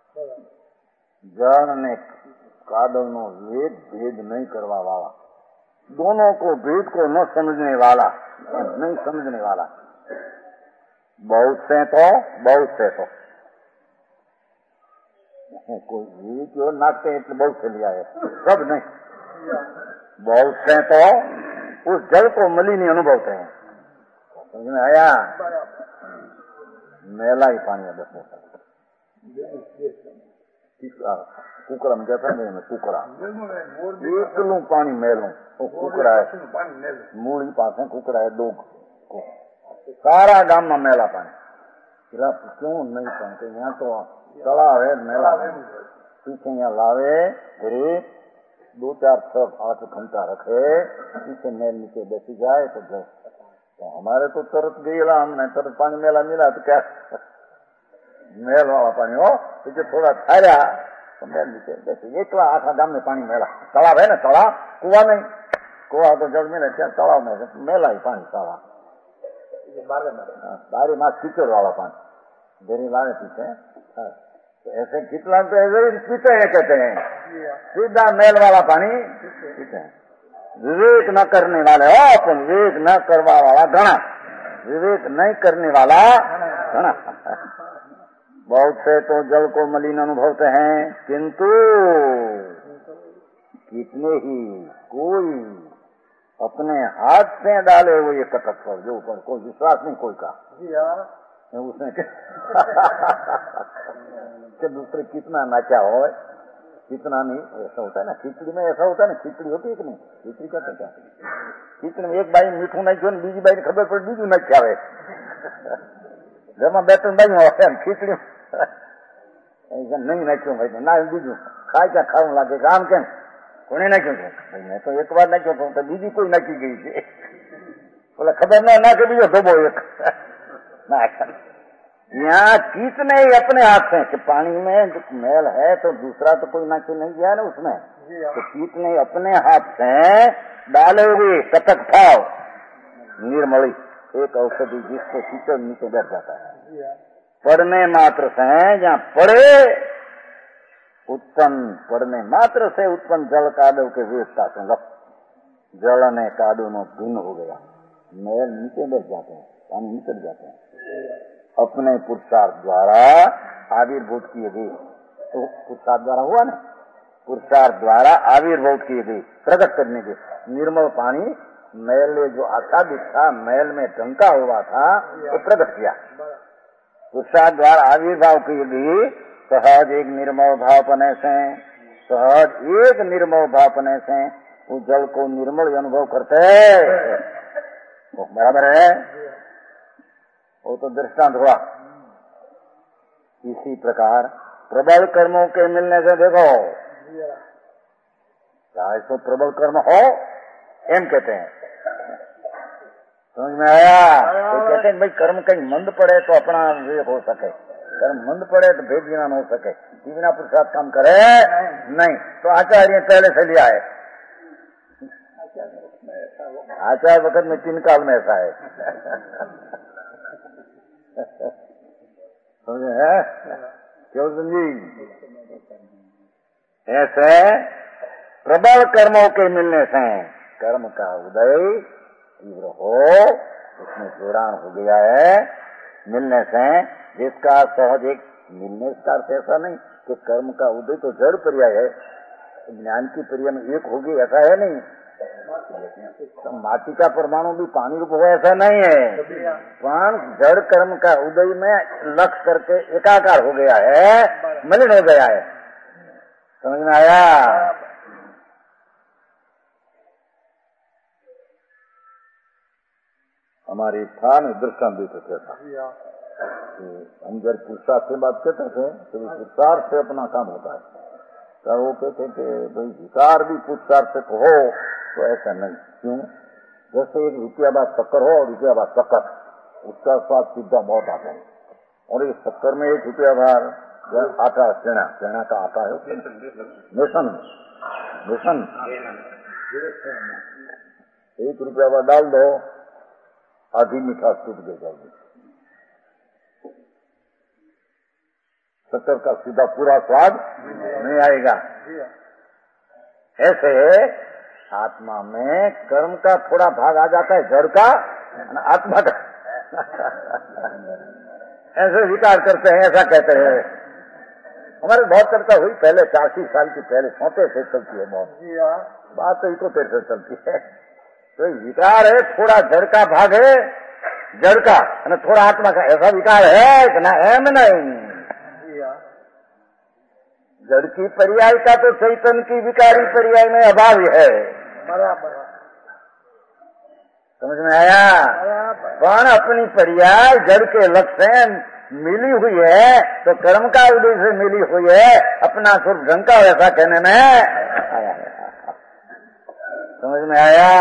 जल ने कादव नो वेद भेद नहीं करवा वाला, दोनों को भेद को न समझने वाला, नहीं समझने वाला। बहुत से तो बहुत से तो कोई क्यों नाचते हैं, बहुत से लिया है, सब नहीं। बहुत से तो उस जल को मलिनी अनुभवते हैं। समझ में आया। मेला ही पानी है बस कुकड़ा में कहता है मैं कुकड़ा एकलू पानी मेलू वो कुकड़ा है मूड़ी पास कुकड़ा है दो सारा गांव में मेला पानी क्यों नहीं पहुंचते। यहाँ तो तालाब है मेला पीछे यहाँ लावे फिर दो चार छह आठ घंटा रखे पीछे मेल नीचे बैठी जाए तो गए। तो हमारे तो तरत गईला हमने तरत पानी मेला मिला तो क्या मेल वाला पानी हो पीछे थोड़ा ठहरा तो मेल नीचे बैठी एक आखा गांव में पानी मेला तालाब है ना तालाब कुआ नहीं कुआ तो जल में क्या तालाब में मेला ही पानी तालाब बारी मास कीचड़ वाला पानी देरी लाने पीछे तो ऐसे कितना तो ऐसे पीते हैं कहते हैं सीधा मेल वाला पानी पीते हैं। विवेक न करने वाले हो अपन विवेक न करवा वाला घना विवेक नहीं करने वाला घना। बहुत से तो जल को मलिन अनुभवते हैं किंतु कितने ही कोई अपने हाथ से डाले हुए ये कटक पर जो ऊपर कोई विश्वास नहीं कोई का उसने के दूसरे कितना नाचा हो कितना नहीं ऐसा होता है ना। खिचड़ी में ऐसा होता है ना खिचड़ी होती है कि नहीं खिचड़ी का क्या खिचड़ी में एक बाई मीठू नहीं छो बीजी बाई ने खबर पड़े बीजू नहीं खावे जमा बेटन बाई हो खिचड़ी नहीं नाख्યું भाई ना बीजू खाई क्या खाऊ लागे काम केम કોને નાખ્યું છે ભાઈ મેં તો એક વાર નાખ્યો હતો તો બીજી કોઈ નાખી ગઈ છે બોલે ખબર ના નાખે બીજો ધોબો એક ના यहाँ किसने अपने हाथ से कि पानी में जो मैल है तो दूसरा तो कोई नाचे नहीं गया ना उसमें तो कीट ने अपने हाथ से डाले हुए कटक भाव निर्मली एक औषधि जिसको कीचड़ नीचे बैठ जाता है पड़ने मात्र से जहाँ पड़े उत्पन्न पड़ने मात्र से उत्पन्न जल कादव के वेशता से जल ने कादव नो भिन्न हो गया मैल नीचे बैठ जाते हैं पानी निकल जाते हैं अपने पुरुषार्थ द्वारा आविर्भूत किए गए तो पुरुषार्थ द्वारा हुआ ना पुरुषार्थ द्वारा आविर्भूत किए गए प्रकट करने के निर्मल पानी मैल जो आच्छादित था, मैल में ढंका हुआ था, वो प्रकट किया। पुरुषार्थ द्वारा आविर्भाव की भी सहज एक निर्मल भावपने से, सहज एक निर्मल भावपने से उस जल को निर्मल अनुभव करते वो बराबर है। वो तो दृष्टांत हुआ। इसी प्रकार प्रबल कर्मों के मिलने से देखो, चाहे तो प्रबल कर्म हो एम कहते हैं, समझ में आया? तो कहते हैं भाई कर्म कहीं मंद पड़े तो अपना विवेक हो सके, कर्म मंद पड़े तो भेद ज्ञान हो सके, बिना पुरुषार्थ काम करे नहीं। तो आचार्य पहले से लिया है, आचार्य वक्त में तीन काल में ऐसा है, समझे है? क्यों समझी? ऐसे प्रबल कर्मों के मिलने से कर्म का उदय तीव्र हो, उसमें जोड़ान हो गया है मिलने से, जिसका सहज एक मिलने का अर्थ ऐसा नहीं कि कर्म का उदय तो जड़ पर्याय है, ज्ञान की पर्याय में एक होगी ऐसा है नहीं। तो माटी का परमाणु भी पानी रूप हो ऐसा नहीं है, पण जड़ कर्म का उदय में लक्ष्य करके एकाकार हो गया है, मलिन हो गया है। समझ में आया? हमारे स्थान दृष्टांत देते थे, हम जब पुरुषार्थ से बात करते थे तो पुरुषार्थ से अपना काम होता है। तो वो कहते थे भाई विकार भी पुरुषार्थ से हो तो ऐसा नहीं। क्यों? जैसे एक रुपया बाद शक्कर हो और रुपया बाद शक्कर, उसका स्वाद सीधा बहुत आता है। और इस शक्कर में एक रुपया बार आटा, चना चना का आटा है, बेसन बेसन एक रुपया बाद डाल दो, आधी मिठास टूट जाएगी, शक्कर का सीधा पूरा स्वाद नहीं आएगा। ऐसे आत्मा में कर्म का थोड़ा भाग आ जाता है, जड़ का आत्मा का ऐसे विकार करते हैं, ऐसा कहते हैं। हमारे बहुत चर्चा हुई पहले, चालीस साल की पहले सोते से चलती है बहुत बात, तो इको पेड़ से चलती है। तो विकार है, थोड़ा जड़ का भाग है, जड़ का थोड़ा आत्मा का, ऐसा विकार है कि ना है में नहीं। जड़ की पर्याय का तो चैतन्य की विकारी पर्याय में अभाव है, बराबर। समझ में आया? कौन अपनी पर्याय जड़ के लक्ष्य मिली हुई है, तो कर्म का उदय से मिली हुई है, अपना स्वरूप ढंग का वैसा कहने में आया है। समझ में आया?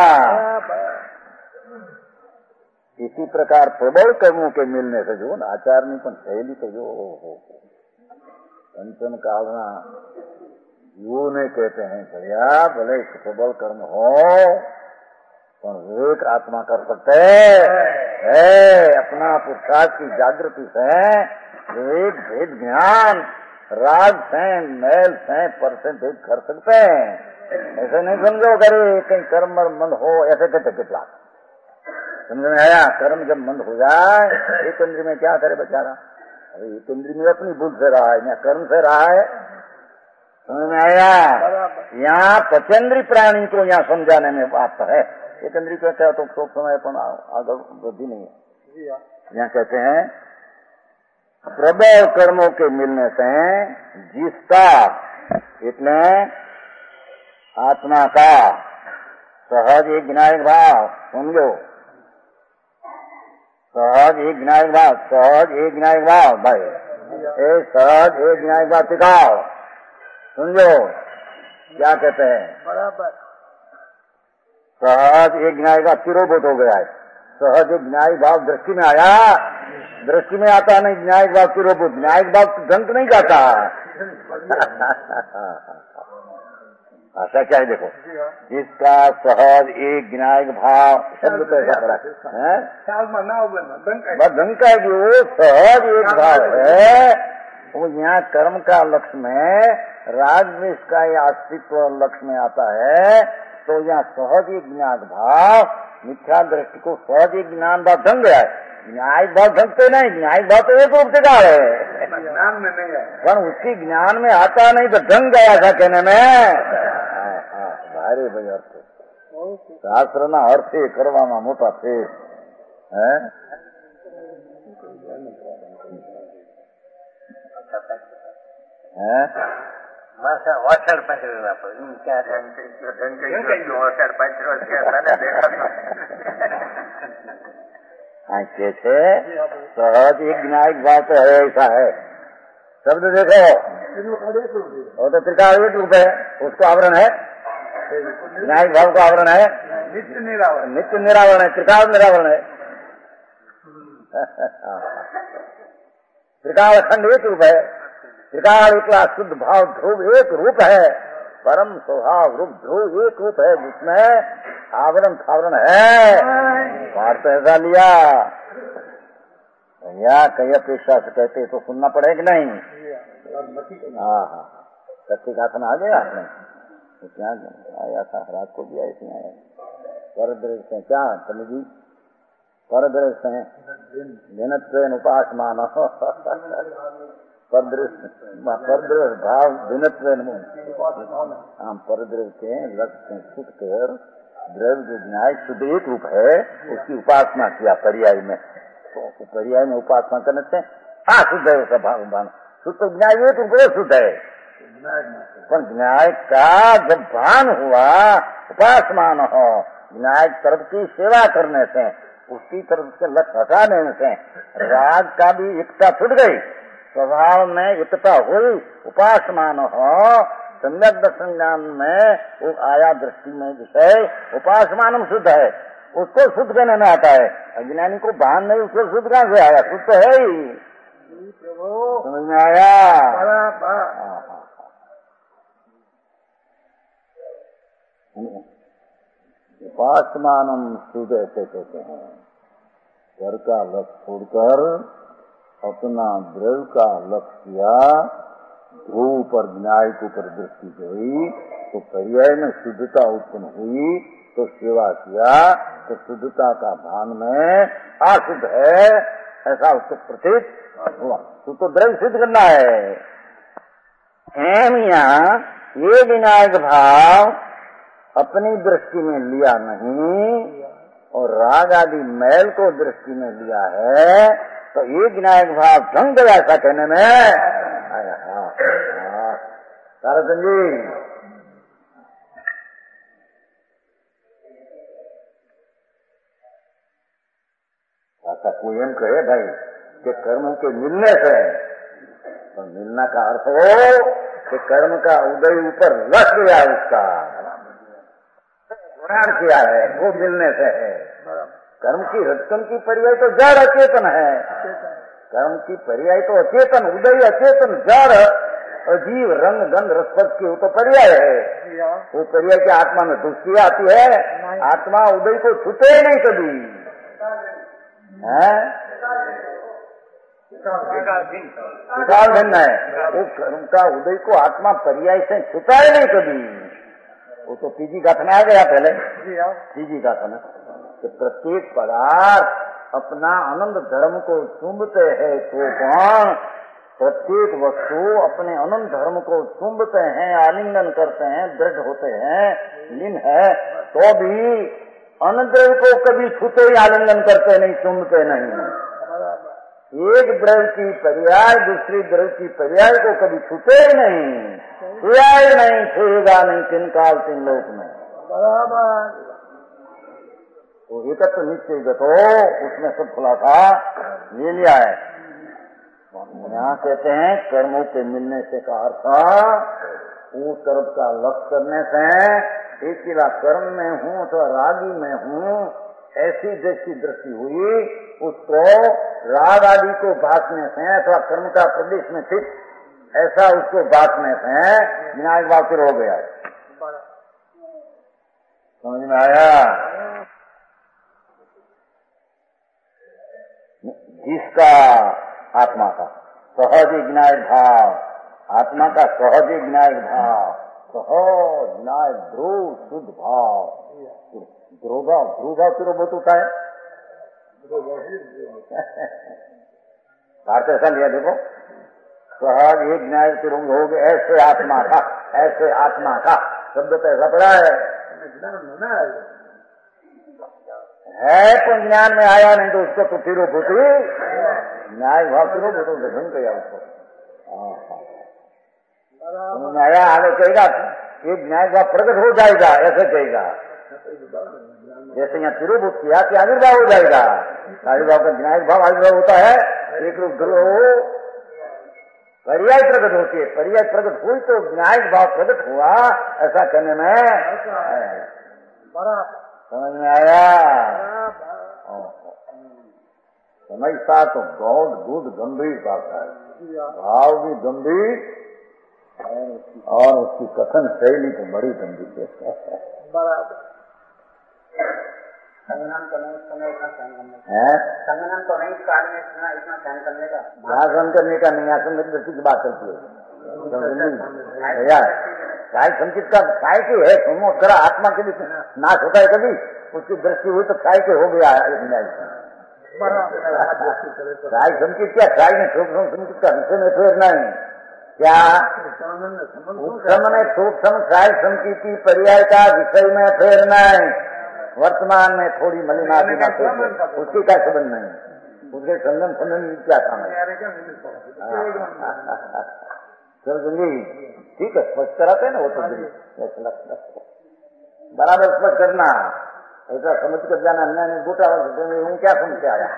इसी प्रकार प्रबल कर्मों के मिलने से जो आचार नहीं पण शैली तो जो हो पंचन कालना यू ने कहते हैं भैया भले प्रबल कर्म हो पर विवेक आत्मा कर सकते है, अपना पुरुषार्थ की जागृति से विवेक भेद ज्ञान राग से मैल से पर से भेद कर सकते हैं। ऐसे नहीं समझो करे कहीं कर्म मंद हो ऐसे कहते कितना समझ में आया? कर्म जब मंद हो जाए एक इंद्रिय में क्या करे बेचारा? अरे एक इंद्रिय में अपनी बुद्ध से रहा है या कर्म से रहा है। समझ में आया? यहाँ पचेंद्रीय प्राणी को यहाँ समझाने में बात है। एक इंद्रिय कहते हैं तो सब समय पर आगे वृद्धि नहीं है। यहाँ कहते हैं प्रबल कर्मों के मिलने से जिसका इतने आत्मा का सहज एक विनायक भाव समझो, सहज एक विनायक भाव, सहज एक विनायक भाव भाई, ए सहज एक विनायक भाव टिकाओ समझो क्या कहते हैं? बराबर। सहज एक विनायक भाव तिरोभूत हो गया है। सहज एक विनायक भाव दृष्टि में आया, दृष्टि में आता नहीं विनायक भाव तिरोभूत, विनायक भाव ढंग नहीं जाता। ऐसा क्या है देखो, जिसका सहज एक विनायक भाव शब्द तो ऐसा करा है ढंग का जो सहज एक भाव है वो यहाँ कर्म का लक्ष्य में राग में इसका अस्तित्व लक्ष्य में आता है। तो यहाँ सहज एक ज्ञान भाव मिथ्या दृष्टि को सहज एक ज्ञान भाव ढंग गया है। न्यायिक भाव ढंगते नहीं, न्यायिक भाव तो एक रूप से का है, ज्ञान में नहीं है, पर उसकी ज्ञान में आता नहीं तो ढंग गया था कहने में भारी भाई अर्थ શાસ્ત્રના અર્થે કરવામાં મોટા ફેર હે હે વસર પાછળ વસર પાછળ के थे सहज एक विनायक भाव तो है, ऐसा है शब्द देखो, वो तो त्रिकाल एक रूप है, उसको आवरण है, विनायक भाव का आवरण है नित्य निरावरण, नित्य निरावरण है, त्रिकाल निरावरण है। त्रिकाल खंड एक रूप है, त्रिकाल एकला शुद्ध भाव ध्रुव एक रूप है, परम स्वभाव रूप ध्रुव एक रूप है, जिसमें आवरण फावरण है। पाठ तो ऐसा लिया या कई अपेक्षा से कहते तो सुनना पड़ेगा नहीं। हाँ हाँ सच्ची कथन आ गया आपने तो क्या आया था, रात को भी ऐसे आया पर दृश्य क्या तम जी पर दृश्य भिन्न उपासमान परदृश्य परदृश्य भाव भिन्न हम परदृश्य के लक्ष्य छूट कर द्रव्य जो न्याय शुद्ध एक रूप है उसकी उपासना किया पर्याय में, तो पर्याय में उपासना करने से हाँ शुद्ध है उसका भाव शुद्ध न्याय एक रूप शुद्ध है, पर न्याय का जब भान हुआ उपासमान हो न्याय तरफ की सेवा करने से उसकी तरफ से लक्ष्य हटाने से राग का भी एकता छूट गई, स्वभाव में एकता हुई, उपासमान हो सम्यक दर्शन ज्ञान में वो आया दृष्टि में विषय उपासमान शुद्ध है, उसको शुद्ध करने में आता है। अज्ञानी को भान नहीं, उसको शुद्ध कहाँ से आया, शुद्ध तो है ही, समझ में आया। उपासमानम शुद्ध ऐसे कहते हैं, घर का लक्ष्य छोड़कर अपना द्रव्य का लक्ष्य किया, ध्रुव पर न्याय को पर दृष्टि गई तो पर्याय में शुद्धता उत्पन्न हुई, तो सेवा किया तो शुद्धता का भान में अशुद्ध है ऐसा उसको प्रतीत हुआ, तो, तो द्रव्य सिद्ध करना है। यहाँ ये विनायक भाव अपनी दृष्टि में लिया नहीं और राग आदि मैल को दृष्टि में लिया है, तो ये विनायक भाव ढंग गया ऐसा कहने में आया। ताराचंद जी ऐसा कोई एम कहे भाई कि कर्म के मिलने से, तो मिलना का अर्थ हो कि कर्म का उदय ऊपर लग गया, उसका गुणान किया है वो मिलने से है। कर्म की रचन की पर्याय तो जड़ अचेतन है, कर्म की पर्याय तो अचेतन, उदय अचेतन, जड़ अजीव रंग गंध रसपद की वो तो पर्याय है, वो पर्याय की आत्मा में दुष्टि आती है, आत्मा उदय को छूटे ही नहीं कभी है, विकाल भिन्न है, वो कर्म का उदय को आत्मा पर्याय से छूटा ही नहीं कभी, वो तो पीजी कथन आ गया पहले, पीजी कथन कि प्रत्येक पदार्थ अपना आनंद धर्म को चुंबते हैं, तो कौन प्रत्येक वस्तु अपने अनंत धर्म को चुंबते हैं, आलिंगन करते हैं, दृढ़ होते हैं, लीन है, तो भी अनद्रव्य को कभी छूते ही आलिंगन करते नहीं, चुंबते नहीं। एक द्रव्य की पर्याय दूसरी द्रव्य की पर्याय को कभी छूते ही नहीं, छुआ ही नहीं, छुएगा नहीं तीन काल तीन लोक में। बराबर तो एकत्र निश्चय गतो उसमें सब खुलासा ले लिया है। यहाँ कहते हैं कर्मों के मिलने से का अर्थ वो तरफ का लक्ष्य करने से, एक किला कर्म में हूँ अथवा रागी में हूँ ऐसी जैसी दृष्टि हुई, उसको राग आदि को बांटने से अथवा कर्म का प्रदेश में स्थित ऐसा उसको बांटने से विनायक भाव फिर हो गया। समझ में आया? जिसका आत्मा का सहज विनायक भाव, आत्मा का सहज विनायक भाव, सहज विनायक ध्रुव शुद्ध भाव, ध्रुवा ध्रुवा फिर बहुत होता है, भारत ऐसा लिया देखो, सहज एक विनायक फिर हो गए ऐसे आत्मा का, ऐसे आत्मा का शब्द तो ऐसा पड़ा है, है तो ज्ञान में आया नहीं तो उसको तो तिरुभूति न्याय भाव तिरुभूति दर्शन किया उसको आया आगे कहेगा ये न्याय भाव प्रकट हो जाएगा ऐसे कहेगा। जैसे यहाँ तिरुभूत किया कि आविर्भाव हो जाएगा। आविर्भाव का न्याय भाव आविर्भाव होता है एक रूप ध्रुव पर्याय प्रकट होती है। पर्याय प्रकट हुई तो न्याय भाव प्रकट हुआ ऐसा कहने में समझ में आया। समझता तो बहुत गुड गंभीर बात है। भाव भी गंभीर और उसकी कथन शैली तो बड़ी गंभीर है। संगठन तो नहीं समय का सहन करने का है संगठन तो नहीं काल में इतना इतना सहन करने का भाषण करने का नहीं आसन में दृष्टि की बात करती है भैया। काय संचित का काय की है सुनो करा आत्मा के लिए नाश होता है कभी उसकी दृष्टि हुई तो काय के हो गया काय संचित क्या काय में सूक्ष्म संचित का विषय में फेर नहीं क्या सूक्ष्म ने सूक्ष्म काय संचिति पर्याय का विषय में फेर नहीं। वर्तमान में थोड़ी मलिनादि उसकी का संबंध नहीं उसके संगम संबंध क्या था चलो जी ठीक है स्पष्ट कराते हैं ना वो तो बराबर स्पष्ट करना ऐसा समझ कर जाना अन्य गोटा हूँ क्या समझ के आया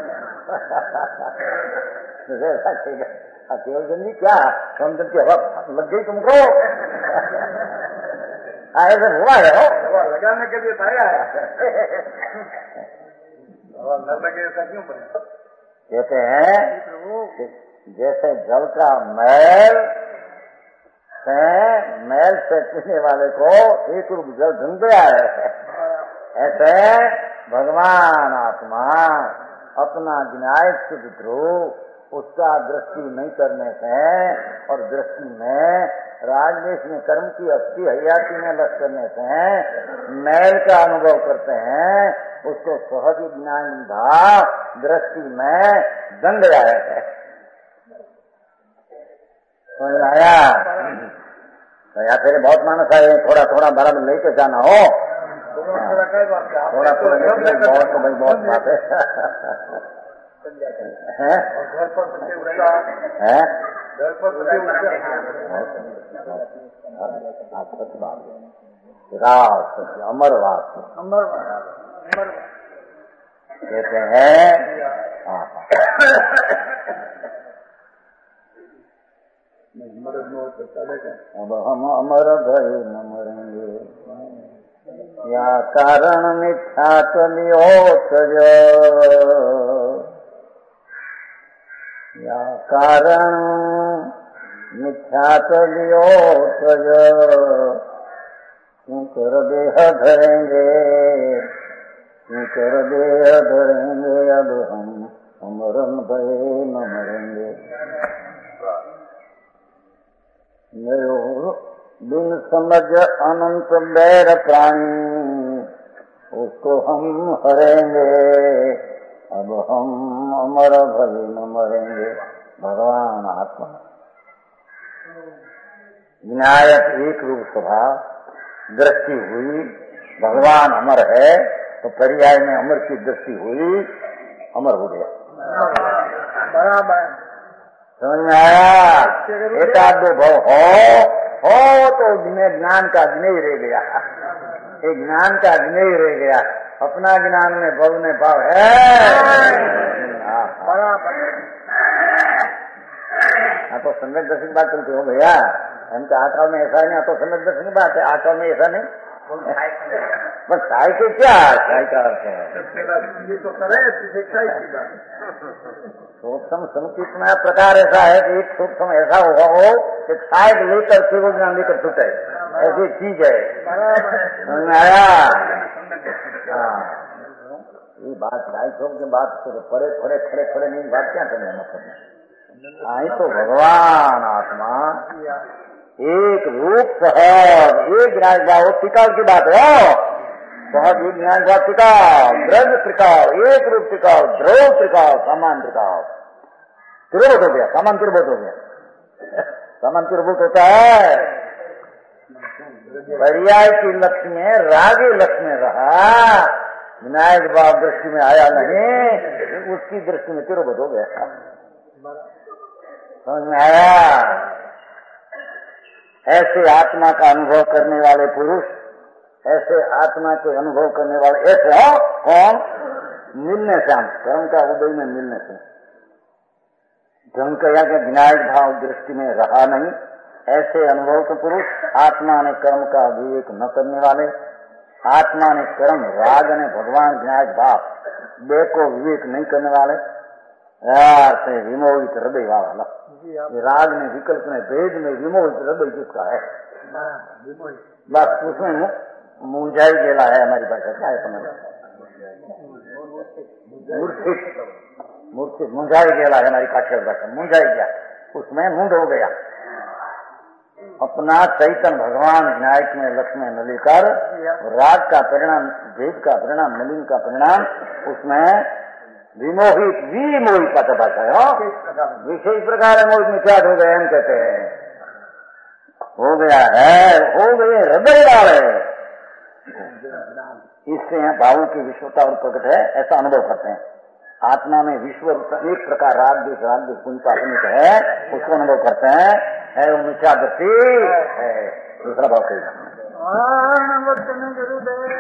ऐसा केवल जल्दी क्या समझ की हवा लग गई तुमको ऐसा हुआ है हो लगाने के लिए पाया है ऐसा क्यों बना कहते हैं जैसे जल का मैल से मैल से पीने वाले को एक रूप जल ढूंढ गया है ऐसे भगवान आत्मा अपना विनायक शुद्ध ध्रुव उसका दृष्टि नहीं करने से और दृष्टि में राजदेश में कर्म की अस्थि हयाती में लग करने से मैल का अनुभव करते हैं उसको सहज ज्ञान भाव दृष्टि में दंड आया है। समझ आया तो या फिर बहुत मानस है थोड़ा थोड़ा बराबर लेके जाना हो थोड़ा थोड़ा बहुत तो भाई बहुत बात है हैं अमर बात कहते हैं अब हम अमर भय न मरेंगे या कारण मिथ्या चलियो तजो या कारण मिथ्या चलियो तजो क्यों कर देह धरेंगे क्यों कर देह धरेंगे अब हम अमरन भय न मरेंगे। बिन समझ अनंत बैर प्राणी उसको हम हरेंगे अब हम अमर भले न मरेंगे। भगवान आत्मा विनायक एक रूप स्वभाव दृष्टि हुई भगवान अमर है तो पर्याय में अमर की दृष्टि हुई अमर हो गया। बराबर समझ में आया। एकाध दो भाव हो हो तो ज्ञान का ज्ञेय रह गया एक ज्ञान का ज्ञेय रह गया अपना ज्ञान में भव में भाव है। हाँ तो सम्यक दर्शन की बात चलती हो भैया हम तो आकाल में ऐसा नहीं तो सम्यक दर्शन की बात है आकाल में ऐसा नहीं बस साई के क्या साई का अर्थ है सूक्ष्म संकित में प्रकार ऐसा है कि एक सूक्ष्म ऐसा हुआ हो कि शायद लेकर केवल ज्ञान लेकर छूटे ऐसी चीज है। आया हाँ ये बात साई छोड़ के बात पड़े खड़े खड़े खड़े नहीं बात क्या करने मतलब आई तो भगवान आत्मा एक रूप सहज एक ज्ञान भाव टिकाव की बात है सहज एक ज्ञान भाव टिकाव द्रव्य टिकाव एक रूप टिकाव ध्रुव टिकाव सामान टिकाव तिरुभूत हो गया सामान तिरुभूत हो गया सामान तिरुभूत होता है पर्याय की लक्ष्य में रागी लक्ष्य में रहा, विनायक भाव दृष्टि में आया नहीं, उसकी दृष्टि में तिरुपत हो गया। समझ में आया? ऐसे आत्मा का अनुभव करने वाले पुरुष, ऐसे आत्मा के अनुभव करने वाले ऐसे हो कौन? मिलने से, हम कर्म का उदय में मिलने से। ढंग कहा कि विनायक भाव दृष्टि में रहा नहीं, ऐसे अनुभव के पुरुष, आत्मा ने कर्म का विवेक न करने वाले, आत्मा ने कर्म राग ने भगवान विनायक भाव बे को विवेक नहीं करने वाले, यार से विमोहित हृदय वाला। राग ने विकल्प ने भेद में विमोहित हृदय जिसका है, बस उसमें मुंजाई गेला है। हमारी भाषा क्या है तुम्हारी? मूर्छित, मूर्छित मुंजाई गेला है हमारी काठियावाड़ भाषा, मुंजाई गया, उसमें मुंड हो गया। अपना चैतन्य भगवान विनायक में लक्ष्य में न लेकर राग का परिणाम, भेद का परिणाम, नलिन का परिणाम, उसमें विमोहित, विमोहित का भाषा है, विशेष प्रकार मोहित मिथ्यात हो गए हम कहते हैं, हो गया है, हो गए हृदय वाले। इससे भावों की विश्वता और प्रकट है, ऐसा अनुभव करते हैं। आत्मा में विश्व एक प्रकार राग देश राग देश पुण्य है, उसको अनुभव करते हैं, है वो मिथ्या दृष्टि है। दूसरा भाव कहेगा